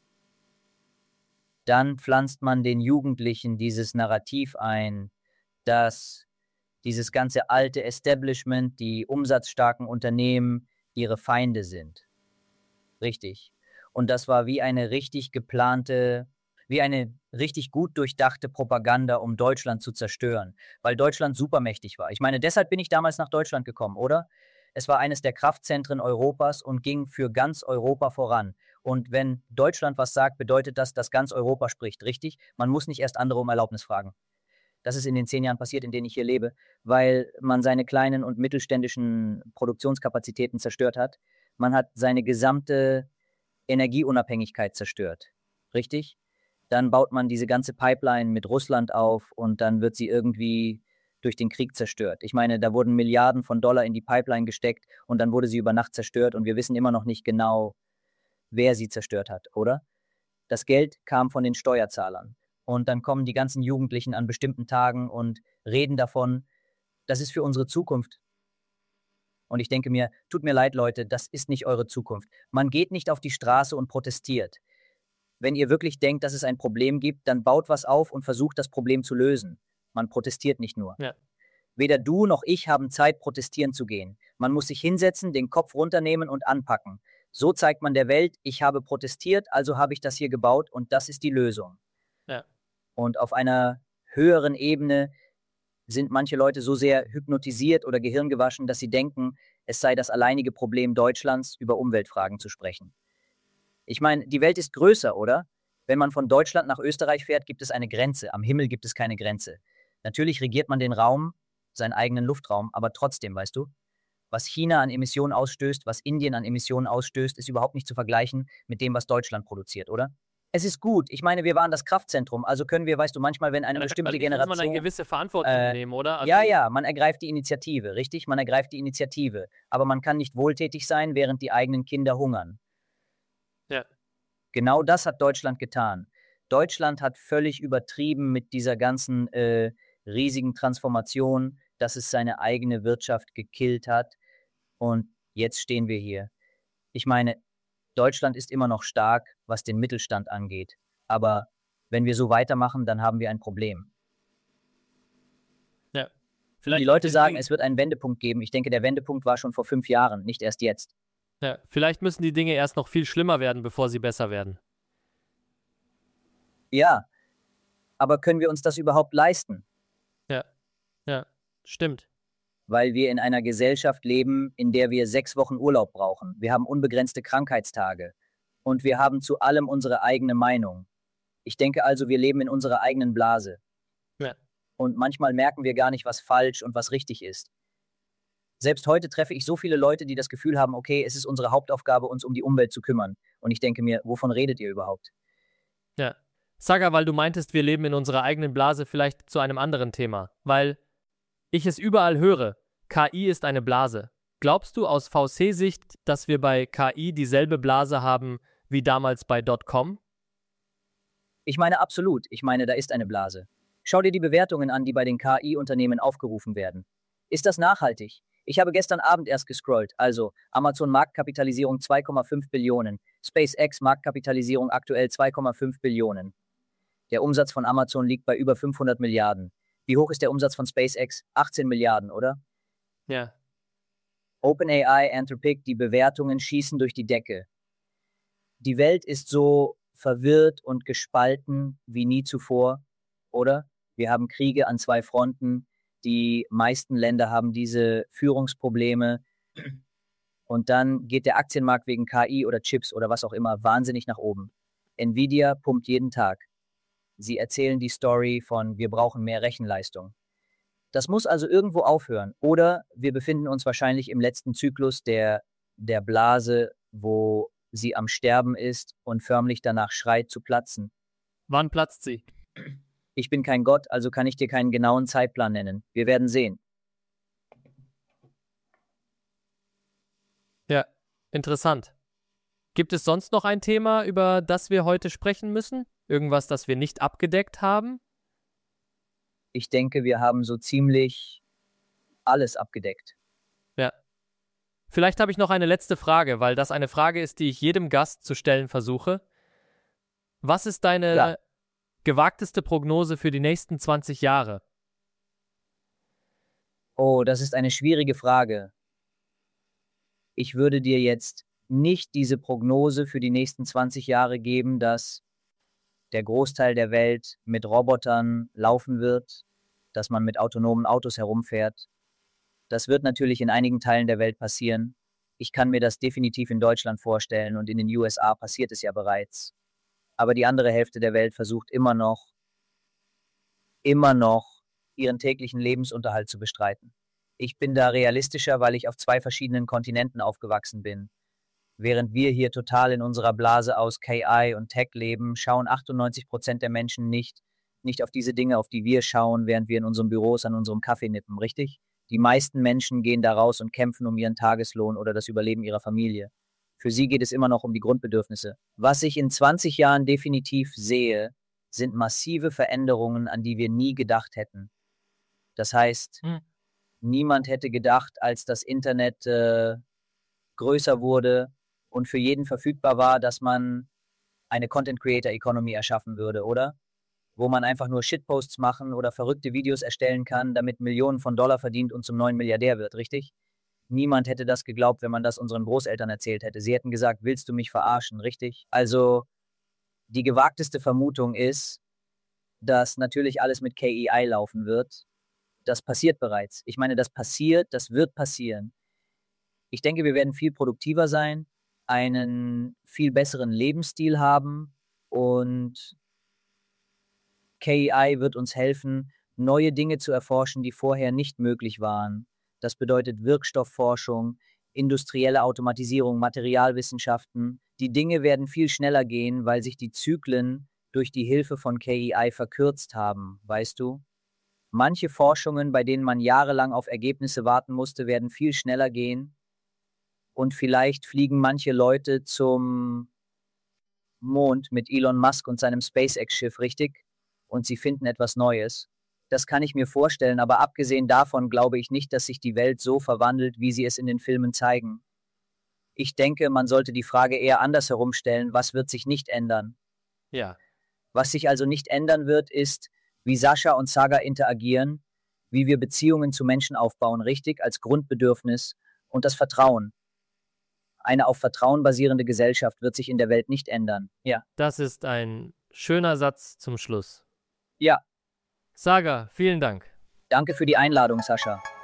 Dann pflanzt man den Jugendlichen dieses Narrativ ein, dass dieses ganze alte Establishment, die umsatzstarken Unternehmen, ihre Feinde sind. Richtig. Und das war wie eine richtig geplante, wie eine richtig gut durchdachte Propaganda, um Deutschland zu zerstören, weil Deutschland supermächtig war. Ich meine, deshalb bin ich damals nach Deutschland gekommen, oder? Es war eines der Kraftzentren Europas und ging für ganz Europa voran. Und wenn Deutschland was sagt, bedeutet das, dass ganz Europa spricht, richtig? Man muss nicht erst andere um Erlaubnis fragen. Das ist in den 10 Jahren passiert, in denen ich hier lebe, weil man seine kleinen und mittelständischen Produktionskapazitäten zerstört hat. Man hat seine gesamte Energieunabhängigkeit zerstört, richtig? Dann baut man diese ganze Pipeline mit Russland auf und dann wird sie irgendwie durch den Krieg zerstört. Ich meine, da wurden Milliarden von Dollar in die Pipeline gesteckt und dann wurde sie über Nacht zerstört und wir wissen immer noch nicht genau, wer sie zerstört hat, oder? Das Geld kam von den Steuerzahlern. Und dann kommen die ganzen Jugendlichen an bestimmten Tagen und reden davon, das ist für unsere Zukunft. Und ich denke mir, tut mir leid, Leute, das ist nicht eure Zukunft. Man geht nicht auf die Straße und protestiert. Wenn ihr wirklich denkt, dass es ein Problem gibt, dann baut was auf und versucht, das Problem zu lösen. Man protestiert nicht nur. Ja. Weder du noch ich haben Zeit, protestieren zu gehen. Man muss sich hinsetzen, den Kopf runternehmen und anpacken. So zeigt man der Welt, ich habe protestiert, also habe ich das hier gebaut und das ist die Lösung. Ja. Und auf einer höheren Ebene sind manche Leute so sehr hypnotisiert oder gehirngewaschen, dass sie denken, es sei das alleinige Problem Deutschlands, über Umweltfragen zu sprechen. Ich meine, die Welt ist größer, oder? Wenn man von Deutschland nach Österreich fährt, gibt es eine Grenze. Am Himmel gibt es keine Grenze. Natürlich regiert man den Raum, seinen eigenen Luftraum, aber trotzdem, weißt du, was China an Emissionen ausstößt, was Indien an Emissionen ausstößt, ist überhaupt nicht zu vergleichen mit dem, was Deutschland produziert, oder? Es ist gut. Ich meine, wir waren das Kraftzentrum, also können wir, weißt du, manchmal, wenn eine bestimmte Generation... muss man eine gewisse Verantwortung nehmen, oder? Also ja, man ergreift die Initiative, richtig? Man ergreift die Initiative. Aber man kann nicht wohltätig sein, während die eigenen Kinder hungern. Ja. Genau das hat Deutschland getan. Deutschland hat völlig übertrieben mit dieser ganzen riesigen Transformation, dass es seine eigene Wirtschaft gekillt hat. Und jetzt stehen wir hier. Ich meine, Deutschland ist immer noch stark, was den Mittelstand angeht. Aber wenn wir so weitermachen, dann haben wir ein Problem. Ja. Die Leute sagen, es wird einen Wendepunkt geben. Ich denke, der Wendepunkt war schon vor 5 Jahren, nicht erst jetzt. Ja, vielleicht müssen die Dinge erst noch viel schlimmer werden, bevor sie besser werden. Ja, aber können wir uns das überhaupt leisten? Ja, stimmt. Weil wir in einer Gesellschaft leben, in der wir 6 Wochen Urlaub brauchen. Wir haben unbegrenzte Krankheitstage. Und wir haben zu allem unsere eigene Meinung. Ich denke also, wir leben in unserer eigenen Blase. Ja. Und manchmal merken wir gar nicht, was falsch und was richtig ist. Selbst heute treffe ich so viele Leute, die das Gefühl haben, okay, es ist unsere Hauptaufgabe, uns um die Umwelt zu kümmern. Und ich denke mir, wovon redet ihr überhaupt? Ja. Saga, weil du meintest, wir leben in unserer eigenen Blase, vielleicht zu einem anderen Thema. Weil ich es überall höre, KI ist eine Blase. Glaubst du aus VC-Sicht, dass wir bei KI dieselbe Blase haben wie damals bei .com? Ich meine absolut. Ich meine, da ist eine Blase. Schau dir die Bewertungen an, die bei den KI-Unternehmen aufgerufen werden. Ist das nachhaltig? Ich habe gestern Abend erst gescrollt. Also, Amazon Marktkapitalisierung 2,5 Billionen. SpaceX Marktkapitalisierung aktuell 2,5 Billionen. Der Umsatz von Amazon liegt bei über 500 Milliarden. Wie hoch ist der Umsatz von SpaceX? 18 Milliarden, oder? Ja. OpenAI, Anthropic, die Bewertungen schießen durch die Decke. Die Welt ist so verwirrt und gespalten wie nie zuvor, oder? Wir haben Kriege an 2 Fronten. Die meisten Länder haben diese Führungsprobleme. Und dann geht der Aktienmarkt wegen KI oder Chips oder was auch immer wahnsinnig nach oben. Nvidia pumpt jeden Tag. Sie erzählen die Story von, wir brauchen mehr Rechenleistung. Das muss also irgendwo aufhören. Oder wir befinden uns wahrscheinlich im letzten Zyklus der Blase, wo sie am Sterben ist und förmlich danach schreit zu platzen. Wann platzt sie? Ich bin kein Gott, also kann ich dir keinen genauen Zeitplan nennen. Wir werden sehen. Ja, interessant. Gibt es sonst noch ein Thema, über das wir heute sprechen müssen? Irgendwas, das wir nicht abgedeckt haben? Ich denke, wir haben so ziemlich alles abgedeckt. Ja. Vielleicht habe ich noch eine letzte Frage, weil das eine Frage ist, die ich jedem Gast zu stellen versuche. Was ist deine gewagteste Prognose für die nächsten 20 Jahre? Oh, das ist eine schwierige Frage. Ich würde dir jetzt nicht diese Prognose für die nächsten 20 Jahre geben, dass der Großteil der Welt mit Robotern laufen wird, dass man mit autonomen Autos herumfährt. Das wird natürlich in einigen Teilen der Welt passieren. Ich kann mir das definitiv in Deutschland vorstellen und in den USA passiert es ja bereits. Aber die andere Hälfte der Welt versucht immer noch ihren täglichen Lebensunterhalt zu bestreiten. Ich bin da realistischer, weil ich auf 2 verschiedenen Kontinenten aufgewachsen bin. Während wir hier total in unserer Blase aus KI und Tech leben, schauen 98% der Menschen nicht auf diese Dinge, auf die wir schauen, während wir in unseren Büros an unserem Kaffee nippen, richtig? Die meisten Menschen gehen da raus und kämpfen um ihren Tageslohn oder das Überleben ihrer Familie. Für sie geht es immer noch um die Grundbedürfnisse. Was ich in 20 Jahren definitiv sehe, sind massive Veränderungen, an die wir nie gedacht hätten. Das heißt, niemand hätte gedacht, als das Internet größer wurde und für jeden verfügbar war, dass man eine Content-Creator-Economy erschaffen würde, oder? Wo man einfach nur Shitposts machen oder verrückte Videos erstellen kann, damit Millionen von Dollar verdient und zum neuen Milliardär wird, richtig? Niemand hätte das geglaubt, wenn man das unseren Großeltern erzählt hätte. Sie hätten gesagt, willst du mich verarschen, richtig? Also, die gewagteste Vermutung ist, dass natürlich alles mit KI laufen wird. Das passiert bereits. Ich meine, das wird passieren. Ich denke, wir werden viel produktiver sein, einen viel besseren Lebensstil haben und KI wird uns helfen, neue Dinge zu erforschen, die vorher nicht möglich waren. Das bedeutet Wirkstoffforschung, industrielle Automatisierung, Materialwissenschaften. Die Dinge werden viel schneller gehen, weil sich die Zyklen durch die Hilfe von KI verkürzt haben, weißt du? Manche Forschungen, bei denen man jahrelang auf Ergebnisse warten musste, werden viel schneller gehen. Und vielleicht fliegen manche Leute zum Mond mit Elon Musk und seinem SpaceX-Schiff, richtig? Und sie finden etwas Neues. Das kann ich mir vorstellen, aber abgesehen davon glaube ich nicht, dass sich die Welt so verwandelt, wie sie es in den Filmen zeigen. Ich denke, man sollte die Frage eher andersherum stellen, was wird sich nicht ändern? Ja. Was sich also nicht ändern wird, ist, wie Sascha und Saga interagieren, wie wir Beziehungen zu Menschen aufbauen, richtig, als Grundbedürfnis und das Vertrauen. Eine auf Vertrauen basierende Gesellschaft wird sich in der Welt nicht ändern. Ja. Das ist ein schöner Satz zum Schluss. Ja. Saga, vielen Dank. Danke für die Einladung, Sascha.